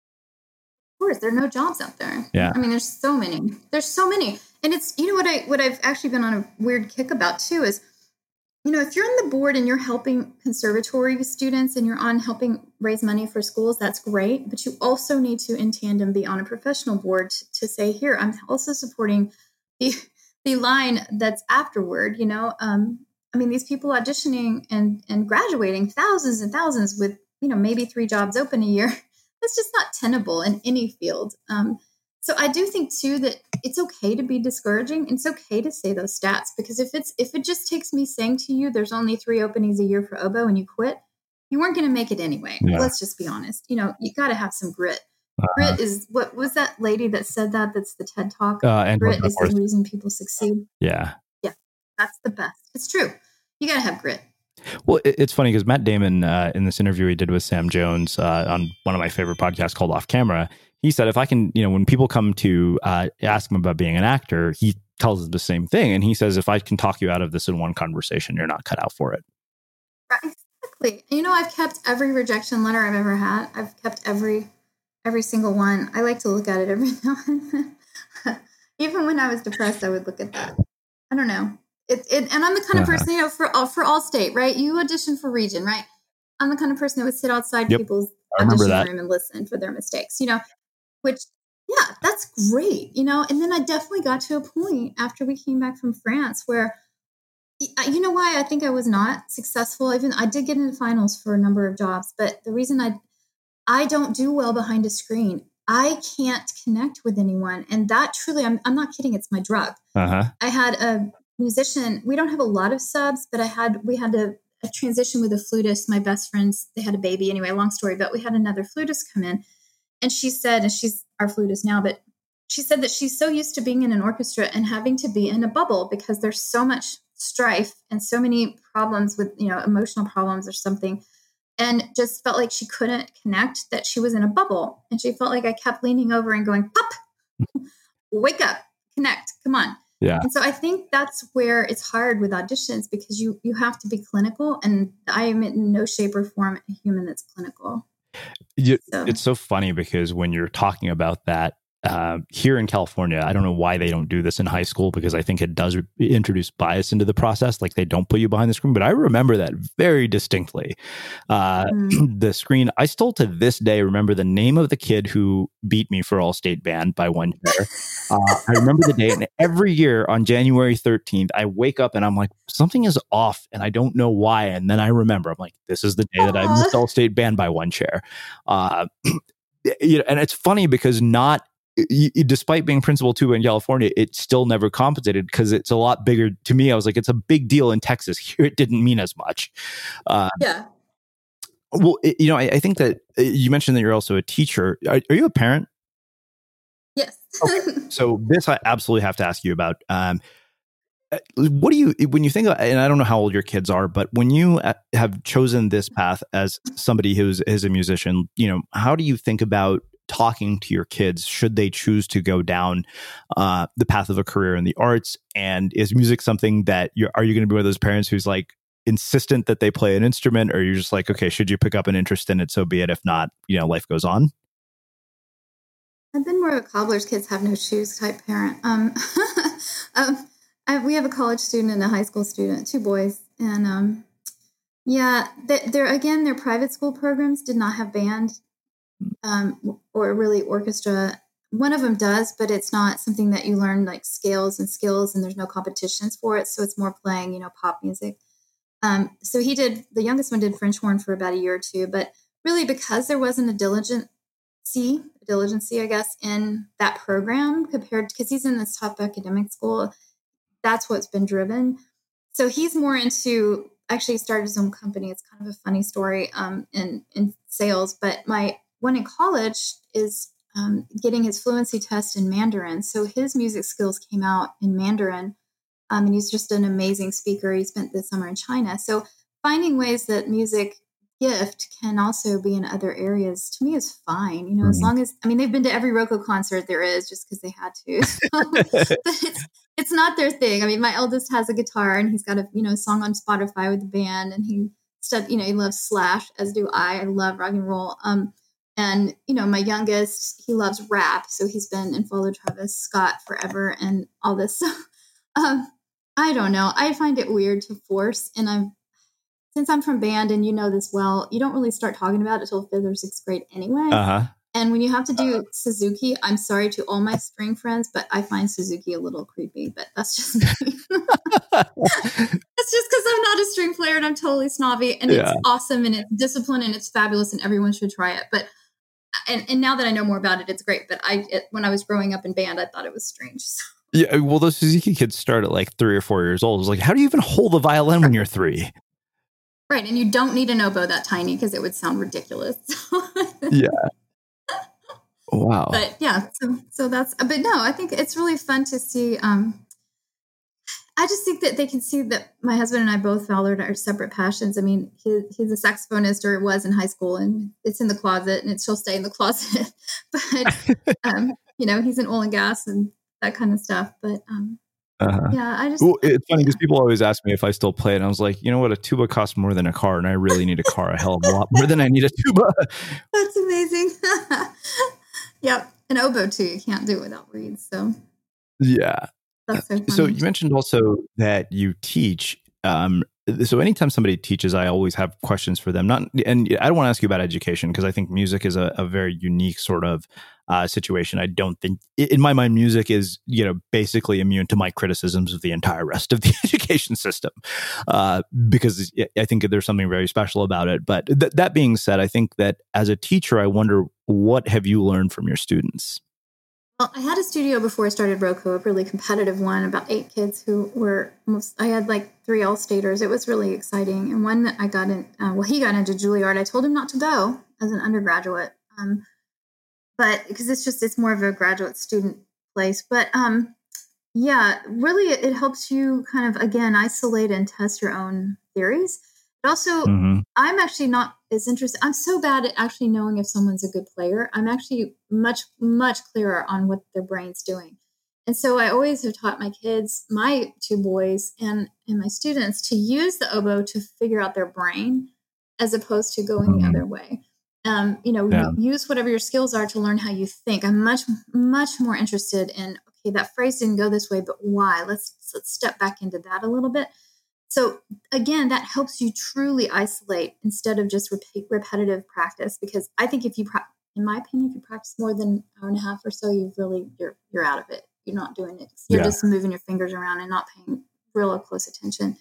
Of course, there are no jobs out there. Yeah. I mean, there's so many. There's so many. And it's, you know, what I, what I've actually been on a weird kick about too is, you know, if you're on the board and you're helping conservatory students and you're on helping raise money for schools, that's great. But you also need to, in tandem, be on a professional board to, to say, here, I'm also supporting the, the line that's afterward, you know, um, I mean, these people auditioning and, and graduating, thousands and thousands with, you know, maybe three jobs open a year. That's just not tenable in any field. Um, so I do think, too, that it's okay to be discouraging. It's okay to say those stats, because if it's if it just takes me saying to you there's only three openings a year for oboe and you quit, you weren't going to make it anyway. Yeah. Let's just be honest. You know, you got to have some grit. Uh-huh. Grit is, what was that lady that said that? That's the TED Talk. Uh, grit is the reason people succeed. Yeah. Yeah. That's the best. It's true. You got to have grit. Well, it's funny because Matt Damon, uh, in this interview he did with Sam Jones uh, on one of my favorite podcasts called Off Camera, he said, if I can, you know, when people come to uh, ask him about being an actor, he tells them the same thing. And he says, if I can talk you out of this in one conversation, you're not cut out for it. Right, exactly. You know, I've kept every rejection letter I've ever had. I've kept every every single one. I like to look at it every now and then. Even when I was depressed, I would look at that. I don't know. It, it, and I'm the kind of person, you know, for all, for Allstate, right? You audition for Region, right? I'm the kind of person that would sit outside yep. people's audition that. room and listen for their mistakes, you know, which, yeah, that's great, you know? And then I definitely got to a point after we came back from France where, you know why I think I was not successful? Even I did get into finals for a number of jobs, but the reason I, I don't do well behind a screen, I can't connect with anyone. And that truly, I'm, I'm not kidding. It's my drug. Uh-huh. I had a, musician, we don't have a lot of subs, but I had, we had a, a transition with a flutist. My best friends, they had a baby anyway, long story, but we had another flutist come in and she said, and she's our flutist now, but she said that she's so used to being in an orchestra and having to be in a bubble because there's so much strife and so many problems with, you know, emotional problems or something. And just felt like she couldn't connect, that she was in a bubble. And she felt like I kept leaning over and going, Pop, wake up, connect, come on. Yeah. And so I think that's where it's hard with auditions because you you have to be clinical. And I am in no shape or form a human that's clinical. You, so. It's so funny because when you're talking about that, Uh, here in California, I don't know why they don't do this in high school because I think it does re- introduce bias into the process. Like they don't put you behind the screen, but I remember that very distinctly. Uh, mm. The screen, I still to this day remember the name of the kid who beat me for all state band by one chair. Uh, I remember the day, and every year on January thirteenth, I wake up and I'm like, something is off, and I don't know why. And then I remember, I'm like, this is the day that I missed all state band by one chair. Uh, you know, and it's funny because not. Despite being principal too in California, it still never compensated because it's a lot bigger. To me, I was like, it's a big deal in Texas. Here, it didn't mean as much. Uh, yeah. Well, it, you know, I, I think that uh, you mentioned that you're also a teacher. Are, are you a parent? Yes. Okay. So this I absolutely have to ask you about. Um, what do you, when you think of, and I don't know how old your kids are, but when you have chosen this path as somebody who's is a musician, you know, how do you think about talking to your kids should they choose to go down uh, the path of a career in the arts? And is music something that you're, are you going to be one of those parents who's like insistent that they play an instrument, or you're just like, okay, should you pick up an interest in it, so be it. If not, you know, life goes on. I've been more of a cobbler's kids have no shoes type parent. Um, um, I, we have a college student and a high school student, two boys. And um, yeah, they're, again, their private school programs did not have band. Um, or really orchestra. One of them does, but it's not something that you learn like scales and skills, and there's no competitions for it. So it's more playing, you know, pop music. Um, so he did, the youngest one did French horn for about a year or two, but really because there wasn't a diligency, a diligency, I guess, in that program compared, because he's in this top academic school, that's what's been driven. So he's more into, actually started his own company. It's kind of a funny story um, in, in sales, but my one in college is um, getting his fluency test in Mandarin. So his music skills came out in Mandarin. Um, and he's just an amazing speaker. He spent the summer in China. So finding ways that music gift can also be in other areas, to me, is fine. You know, mm-hmm. as long as, I mean, they've been to every Rocco concert there is just because they had to. So, but it's, it's not their thing. I mean, my eldest has a guitar and he's got a, you know, song on Spotify with the band, and he stuff, you know, he loves Slash, as do I. I love rock and roll. Um, And, you know, my youngest, he loves rap. So he's been and followed Travis Scott forever and all this. So, um, I don't know. I find it weird to force. And I'm, since I'm from band and you know this well, you don't really start talking about it until fifth or sixth grade anyway. Uh-huh. And when you have to do Suzuki, I'm sorry to all my string friends, but I find Suzuki a little creepy, but that's just me. That's just because I'm not a string player and I'm totally snobby, and yeah. It's awesome and it's disciplined and it's fabulous and everyone should try it. But And, and now that I know more about it, it's great. But I, it, when I was growing up in band, I thought it was strange. So. Yeah, well, those Suzuki kids start at like three or four years old. It's like, how do you even hold a violin when you're three? Right, and you don't need an oboe that tiny because it would sound ridiculous. Yeah. Wow. But yeah, so so that's. But no, I think it's really fun to see. Um, I just think that they can see that my husband and I both followed our separate passions. I mean, he, he's a saxophonist, or was in high school, and it's in the closet, and it still stay in the closet. But, um, you know, he's in oil and gas and that kind of stuff. But um, uh-huh. yeah, I just... Well, it's funny because people always ask me if I still play it. And I was like, you know what? A tuba costs more than a car, and I really need a car a hell of a lot more than I need a tuba. That's amazing. Yep. An oboe, too. You can't do it without reeds. So, yeah. That's so, so you mentioned also that you teach. Um, so anytime somebody teaches, I always have questions for them. Not, and I don't want to ask you about education because I think music is a, a very unique sort of uh, situation. I don't think, in my mind, music is, you know, basically immune to my criticisms of the entire rest of the education system uh, because I think there's something very special about it. But th- that being said, I think that as a teacher, I wonder, what have you learned from your students? Well, I had a studio before I started Roku, a really competitive one, about eight kids who were almost, I had like three All-Staters. It was really exciting. And one that I got in, uh, well, he got into Juilliard. I told him not to go as an undergraduate. Um, but because it's just, it's more of a graduate student place. But um, yeah, really it, it helps you kind of, again, isolate and test your own theories. But also, mm-hmm. I'm actually not as interested. I'm so bad at actually knowing if someone's a good player. I'm actually much, much clearer on what their brain's doing. And so I always have taught my kids, my two boys and, and my students, to use the oboe to figure out their brain as opposed to going mm-hmm. the other way. Um, you know, yeah. use whatever your skills are to learn how you think. I'm much, much more interested in, okay, that phrase didn't go this way, but why? Let's, let's step back into that a little bit. So again, that helps you truly isolate instead of just repeat, repetitive practice. Because I think if you, pra- in my opinion, if you practice more than an hour and a half or so, you've really, you're, you're out of it. You're not doing it. You're yeah. just moving your fingers around and not paying real close attention.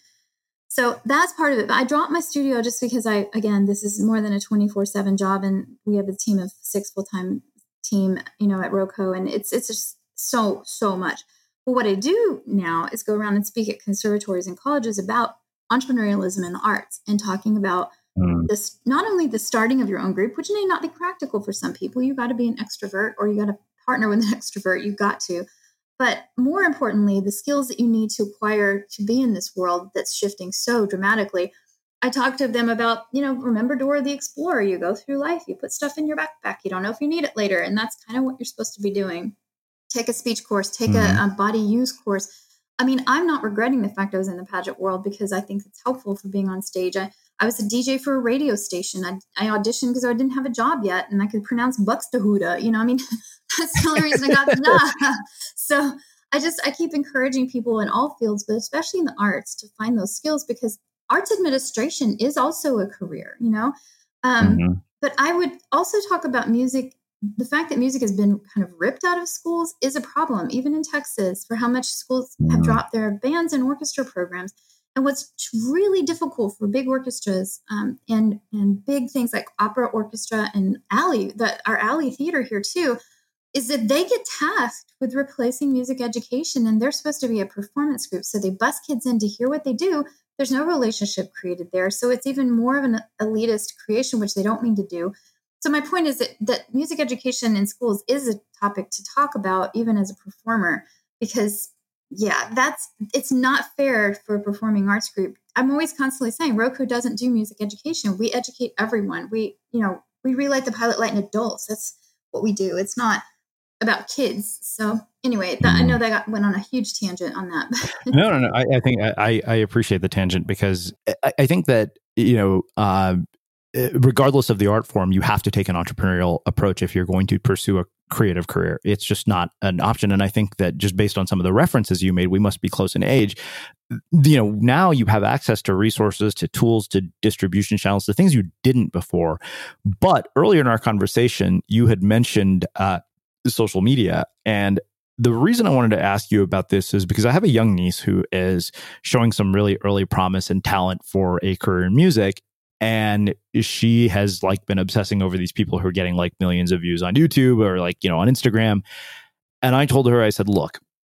So that's part of it. But I dropped my studio just because I, again, this is more than a twenty-four seven job. And we have a team of six full-time team, you know, at Roku. And it's, it's just so, so much. But what I do now is go around and speak at conservatories and colleges about entrepreneurialism in the arts and talking about mm. this, not only the starting of your own group, which may not be practical for some people. You got to be an extrovert or you got to partner with an extrovert. You got to. But more importantly, the skills that you need to acquire to be in this world that's shifting so dramatically. I talked to them about, you know, remember Dora the Explorer. You go through life, you put stuff in your backpack. You don't know if you need it later. And that's kind of what you're supposed to be doing. Take a speech course, take mm-hmm. a, a body use course. I mean, I'm not regretting the fact I was in the pageant world because I think it's helpful for being on stage. I, I was a D J for a radio station. I, I auditioned because I didn't have a job yet and I could pronounce Buxtehude. You know, I mean, that's the only reason I got the job. So I just, I keep encouraging people in all fields, but especially in the arts, to find those skills because arts administration is also a career, you know? Um, mm-hmm. But I would also talk about music. The fact that music has been kind of ripped out of schools is a problem, even in Texas, for how much schools mm-hmm. have dropped their bands and orchestra programs. And what's really difficult for big orchestras um, and and big things like opera orchestra and alley, that our alley theater here too, is that they get tasked with replacing music education, and they're supposed to be a performance group. So they bus kids in to hear what they do. There's no relationship created there. So it's even more of an elitist creation, which they don't mean to do. So my point is that, that music education in schools is a topic to talk about, even as a performer, because yeah, that's, it's not fair for a performing arts group. I'm always constantly saying Roku doesn't do music education. We educate everyone. We, you know, we relight the pilot light in adults. That's what we do. It's not about kids. So anyway, that, I know that I got, went on a huge tangent on that. no, no, no. I, I think I, I appreciate the tangent because I, I think that, you know, uh, regardless of the art form, you have to take an entrepreneurial approach if you're going to pursue a creative career. It's just not an option. And I think that just based on some of the references you made, we must be close in age. You know, now you have access to resources, to tools, to distribution channels, to things you didn't before. But earlier in our conversation, you had mentioned uh, social media. And the reason I wanted to ask you about this is because I have a young niece who is showing some really early promise and talent for a career in music. And she has like been obsessing over these people who are getting like millions of views on YouTube or like, you know, on Instagram. And I told her, I said, look,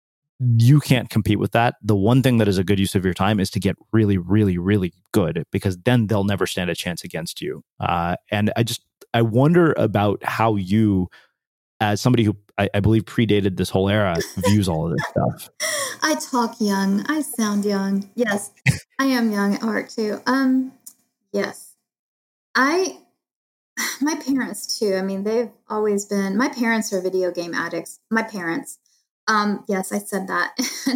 you can't compete with that. The one thing that is a good use of your time is to get really, really, really good, because then they'll never stand a chance against you. Uh, and I just, I wonder about how you, as somebody who I, I believe predated this whole era, views all of this stuff. I talk young. I sound young. Yes, I am young at heart too. Um, Yes. I, my parents too. I mean, they've always been, my parents are video game addicts. My parents. Um, yes, I said that.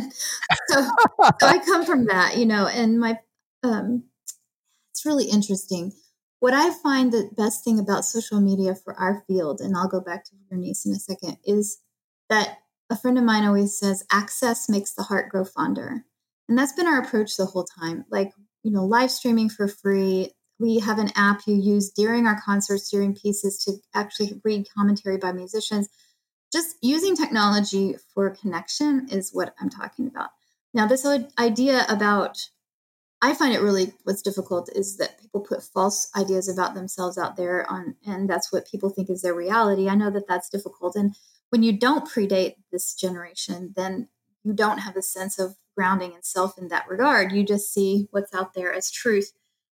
so, so I come from that, you know, and my, um, it's really interesting. What I find the best thing about social media for our field, and I'll go back to your niece in a second, is that a friend of mine always says, access makes the heart grow fonder. And that's been our approach the whole time. Like, you know, live streaming for free. We have an app you use during our concerts, during pieces, to actually read commentary by musicians. Just using technology for connection is what I'm talking about. Now, this idea about, I find it really, what's difficult is that people put false ideas about themselves out there on, and that's what people think is their reality. I know that that's difficult. And when you don't predate this generation, then you don't have a sense of grounding in self in that regard. You just see what's out there as truth.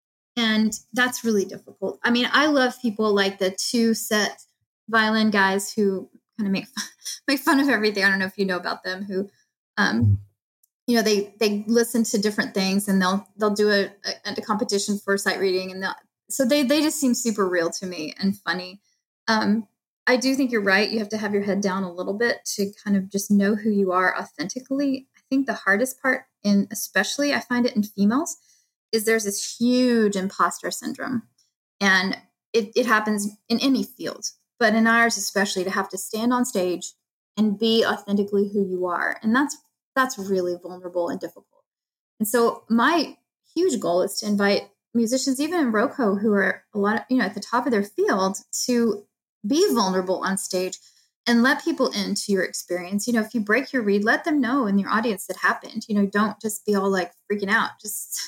And that's really difficult. I mean, I love people like the two set violin guys who kind of make fun, make fun of everything. I don't know if you know about them, who, um, you know, they, they listen to different things and they'll, they'll do a, a, a competition for sight reading. And they'll, so they, they just seem super real to me and funny. Um, I do think you're right. You have to have your head down a little bit to kind of just know who you are authentically. I think the hardest part, in especially I find it in females, is there's this huge imposter syndrome. And it, it happens in any field, but in ours especially, to have to stand on stage and be authentically who you are. And that's that's really vulnerable and difficult. And so my huge goal is to invite musicians, even in ROCO, who are a lot of, you know, at the top of their field, to be vulnerable on stage and let people into your experience. You know, if you break your reed, let them know in your audience that happened. You know, don't just be all like freaking out. Just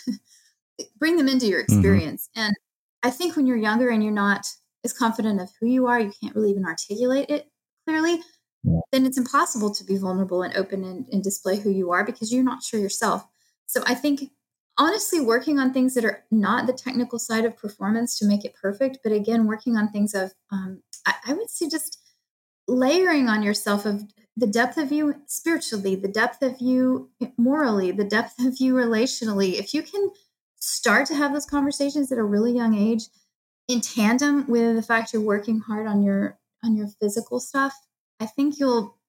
bring them into your experience. Mm-hmm. And I think when you're younger and you're not as confident of who you are, you can't really even articulate it clearly, yeah. then it's impossible to be vulnerable and open and, and display who you are because you're not sure yourself. So I think honestly working on things that are not the technical side of performance to make it perfect, but again, working on things of, um, I, I would say just layering on yourself of the depth of you spiritually, the depth of you morally, the depth of you relationally. If you can start to have those conversations at a really young age in tandem with the fact you're working hard on your on your physical stuff, I think you'll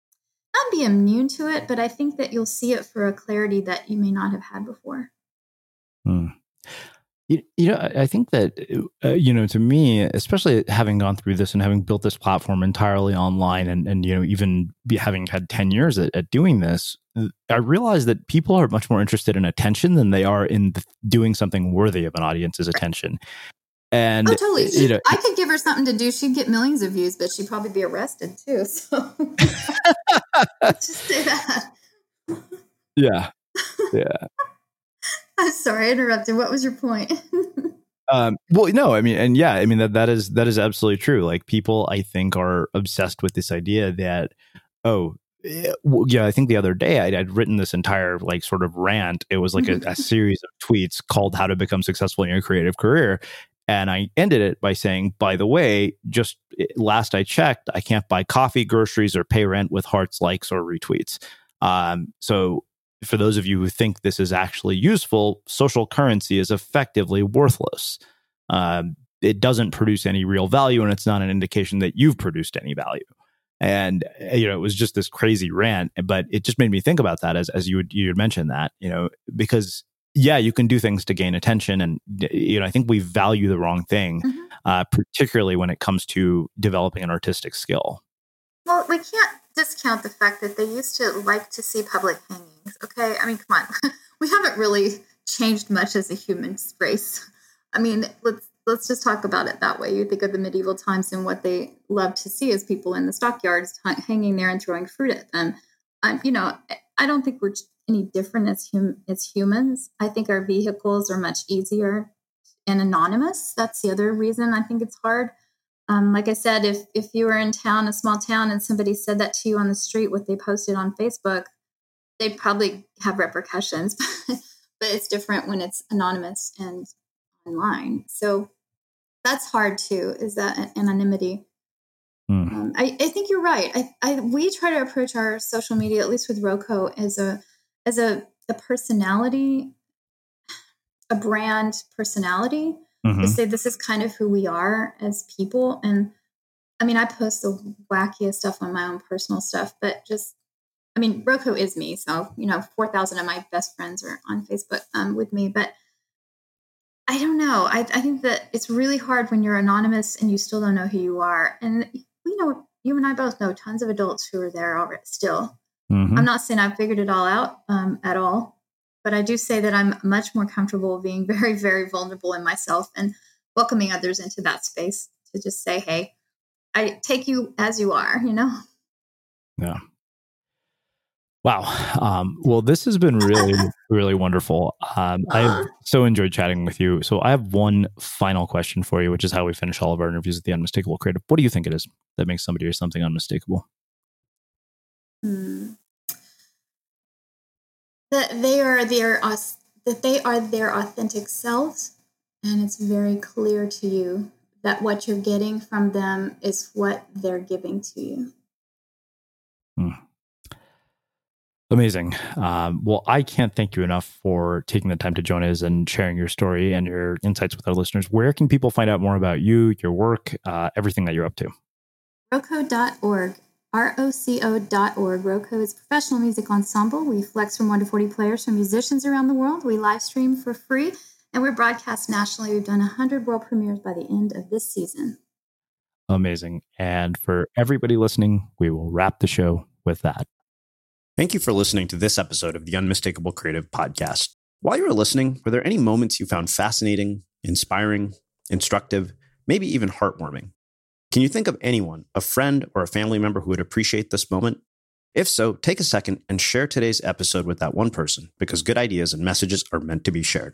not be immune to it, but I think that you'll see it for a clarity that you may not have had before. Hmm. You, you know, I think that, uh, you know, to me, especially having gone through this and having built this platform entirely online and, and you know, even be, having had ten years at, at doing this, I realized that people are much more interested in attention than they are in the, doing something worthy of an audience's attention. And oh, totally. She, you know, I could give her something to do. She'd get millions of views, but she'd probably be arrested too. So just say that. Yeah. Yeah. I'm sorry, I interrupted. What was your point? um, well, no, I mean, and yeah, I mean, that, that is, that is absolutely true. Like people, I think, are obsessed with this idea that, oh, yeah, I think the other day I'd, I'd written this entire like sort of rant. It was like a, a series of tweets called How to Become Successful in Your Creative Career. And I ended it by saying, by the way, just last I checked, I can't buy coffee, groceries, or pay rent with hearts, likes, or retweets. Um, so for those of you who think this is actually useful, social currency is effectively worthless. Um, it doesn't produce any real value, and it's not an indication that you've produced any value. And, you know, it was just this crazy rant, but it just made me think about that as, as you would, you had mentioned that, you know, because yeah, you can do things to gain attention. And, you know, I think we value the wrong thing, mm-hmm. uh, particularly when it comes to developing an artistic skill. Well, we can't discount the fact that they used to like to see public hangings. Okay. I mean, come on, we haven't really changed much as a human race. I mean, let's, let's just talk about it that way. You think of the medieval times and what they loved to see is people in the stockyards h- hanging there and throwing fruit at them. Um, you know, I don't think we're any different as hum- as humans. I think our vehicles are much easier and anonymous. That's the other reason I think it's hard. Um, like I said, if if you were in town, a small town, and somebody said that to you on the street, what they posted on Facebook, they'd probably have repercussions. But it's different when it's anonymous and online. So that's hard too, is that anonymity. Mm. Um, I, I think you're right. I, I we try to approach our social media, at least with ROCO, as a as a, a personality, a brand personality. Mm-hmm. To say this is kind of who we are as people. And I mean, I post the wackiest stuff on my own personal stuff, but just, I mean, ROCO is me. So, you know, four thousand of my best friends are on Facebook um, with me, but I don't know. I, I think that it's really hard when you're anonymous and you still don't know who you are. And, you know, you and I both know tons of adults who are there already still. Mm-hmm. I'm not saying I've figured it all out um, at all. But I do say that I'm much more comfortable being very, very vulnerable in myself and welcoming others into that space to just say, hey, I take you as you are, you know? Yeah. Wow. Um, well, this has been really, really wonderful. Um, I've so enjoyed chatting with you. So I have one final question for you, which is how we finish all of our interviews at the Unmistakable Creative. What do you think it is that makes somebody or something unmistakable? Hmm. That they are their that they are their authentic selves, and it's very clear to you that what you're getting from them is what they're giving to you. Hmm. Amazing. Um, well, I can't thank you enough for taking the time to join us and sharing your story and your insights with our listeners. Where can people find out more about you, your work, uh, everything that you're up to? Roco dot org. R O C O dot org. Roco is a professional music ensemble. We flex from one to forty players from musicians around the world. We live stream for free, and we're broadcast nationally. We've done one hundred world premieres by the end of this season. Amazing. And for everybody listening, we will wrap the show with that. Thank you for listening to this episode of the Unmistakable Creative Podcast. While you were listening, were there any moments you found fascinating, inspiring, instructive, maybe even heartwarming? Can you think of anyone, a friend or a family member who would appreciate this moment? If so, take a second and share today's episode with that one person, because good ideas and messages are meant to be shared.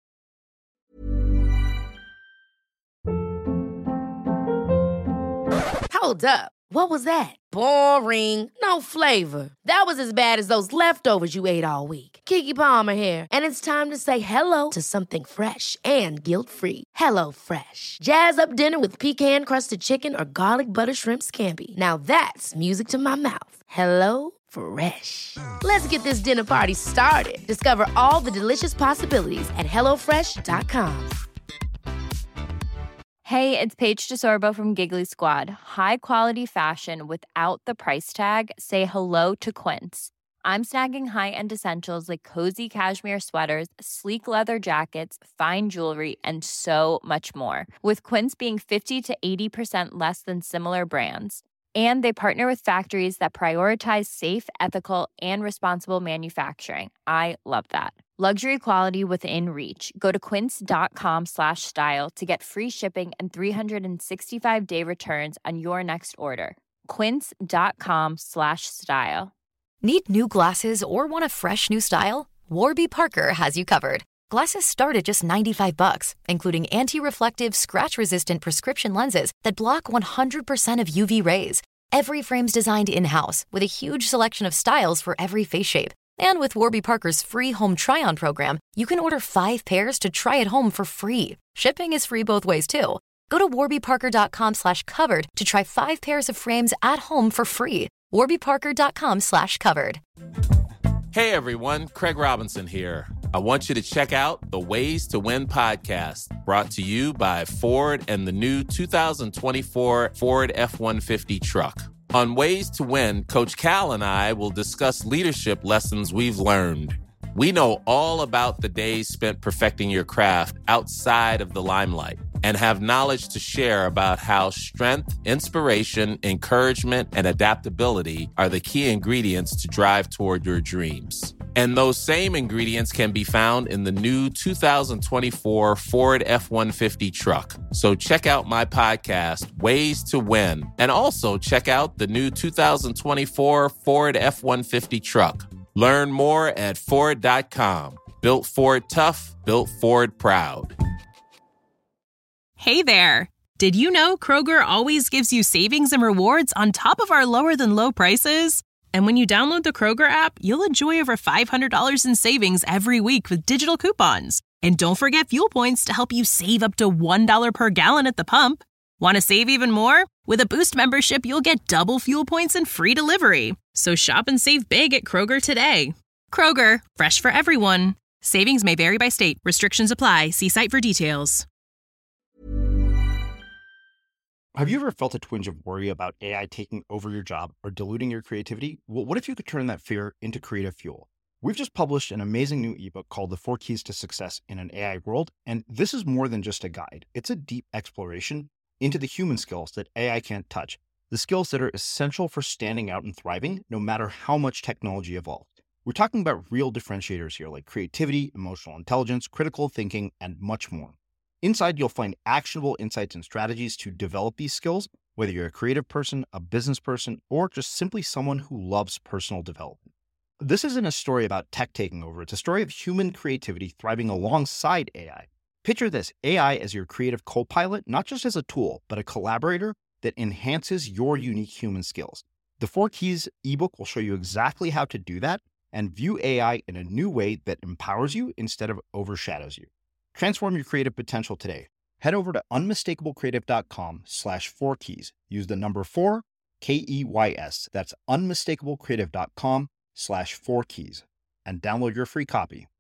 Hold up. What was that? Boring. No flavor. That was as bad as those leftovers you ate all week. Keke Palmer here, and it's time to say hello to something fresh and guilt-free. Hello Fresh. Jazz up dinner with pecan-crusted chicken or garlic butter shrimp scampi. Now that's music to my mouth. Hello Fresh. Let's get this dinner party started. Discover all the delicious possibilities at hello fresh dot com. Hey, it's Paige DeSorbo from Giggly Squad. High quality fashion without the price tag. Say hello to Quince. I'm snagging high-end essentials like cozy cashmere sweaters, sleek leather jackets, fine jewelry, and so much more. With Quince being fifty to eighty percent less than similar brands. And they partner with factories that prioritize safe, ethical, and responsible manufacturing. I love that. Luxury quality within reach. Go to quince.com slash style to get free shipping and three sixty-five day returns on your next order. Quince.com slash style. Need new glasses or want a fresh new style? Warby Parker has you covered. Glasses start at just ninety-five bucks, including anti-reflective, scratch-resistant prescription lenses that block one hundred percent of U V rays. Every frame's designed in-house with a huge selection of styles for every face shape. And with Warby Parker's free home try-on program, you can order five pairs to try at home for free. Shipping is free both ways, too. Go to warbyparker.com slash covered to try five pairs of frames at home for free. warbyparker.com slash covered. Hey, everyone. Craig Robinson here. I want you to check out the Ways to Win podcast, brought to you by Ford and the new two thousand twenty-four Ford F one fifty truck. On Ways to Win, Coach Cal and I will discuss leadership lessons we've learned. We know all about the days spent perfecting your craft outside of the limelight and have knowledge to share about how strength, inspiration, encouragement, and adaptability are the key ingredients to drive toward your dreams. And those same ingredients can be found in the new two thousand twenty-four Ford F one fifty truck. So check out my podcast, Ways to Win, and also check out the new two thousand twenty-four Ford F one fifty truck. Learn more at Ford dot com. Built Ford tough, built Ford proud. Hey there. Did you know Kroger always gives you savings and rewards on top of our lower than low prices? And when you download the Kroger app, you'll enjoy over five hundred dollars in savings every week with digital coupons. And don't forget fuel points to help you save up to one dollar per gallon at the pump. Want to save even more? With a Boost membership, you'll get double fuel points and free delivery. So shop and save big at Kroger today. Kroger, fresh for everyone. Savings may vary by state. Restrictions apply. See site for details. Have you ever felt a twinge of worry about A I taking over your job or diluting your creativity? Well, what if you could turn that fear into creative fuel? We've just published an amazing new ebook called The Four Keys to Success in an A I World, and this is more than just a guide. It's a deep exploration into the human skills that A I can't touch, the skills that are essential for standing out and thriving, no matter how much technology evolves. We're talking about real differentiators here, like creativity, emotional intelligence, critical thinking, and much more. Inside, you'll find actionable insights and strategies to develop these skills, whether you're a creative person, a business person, or just simply someone who loves personal development. This isn't a story about tech taking over. It's a story of human creativity thriving alongside A I. Picture this, A I as your creative co-pilot, not just as a tool, but a collaborator that enhances your unique human skills. The Four Keys ebook will show you exactly how to do that and view A I in a new way that empowers you instead of overshadows you. Transform your creative potential today. Head over to unmistakablecreative.com slash four keys. Use the number four, K E Y S. That's unmistakablecreative.com slash four keys and download your free copy.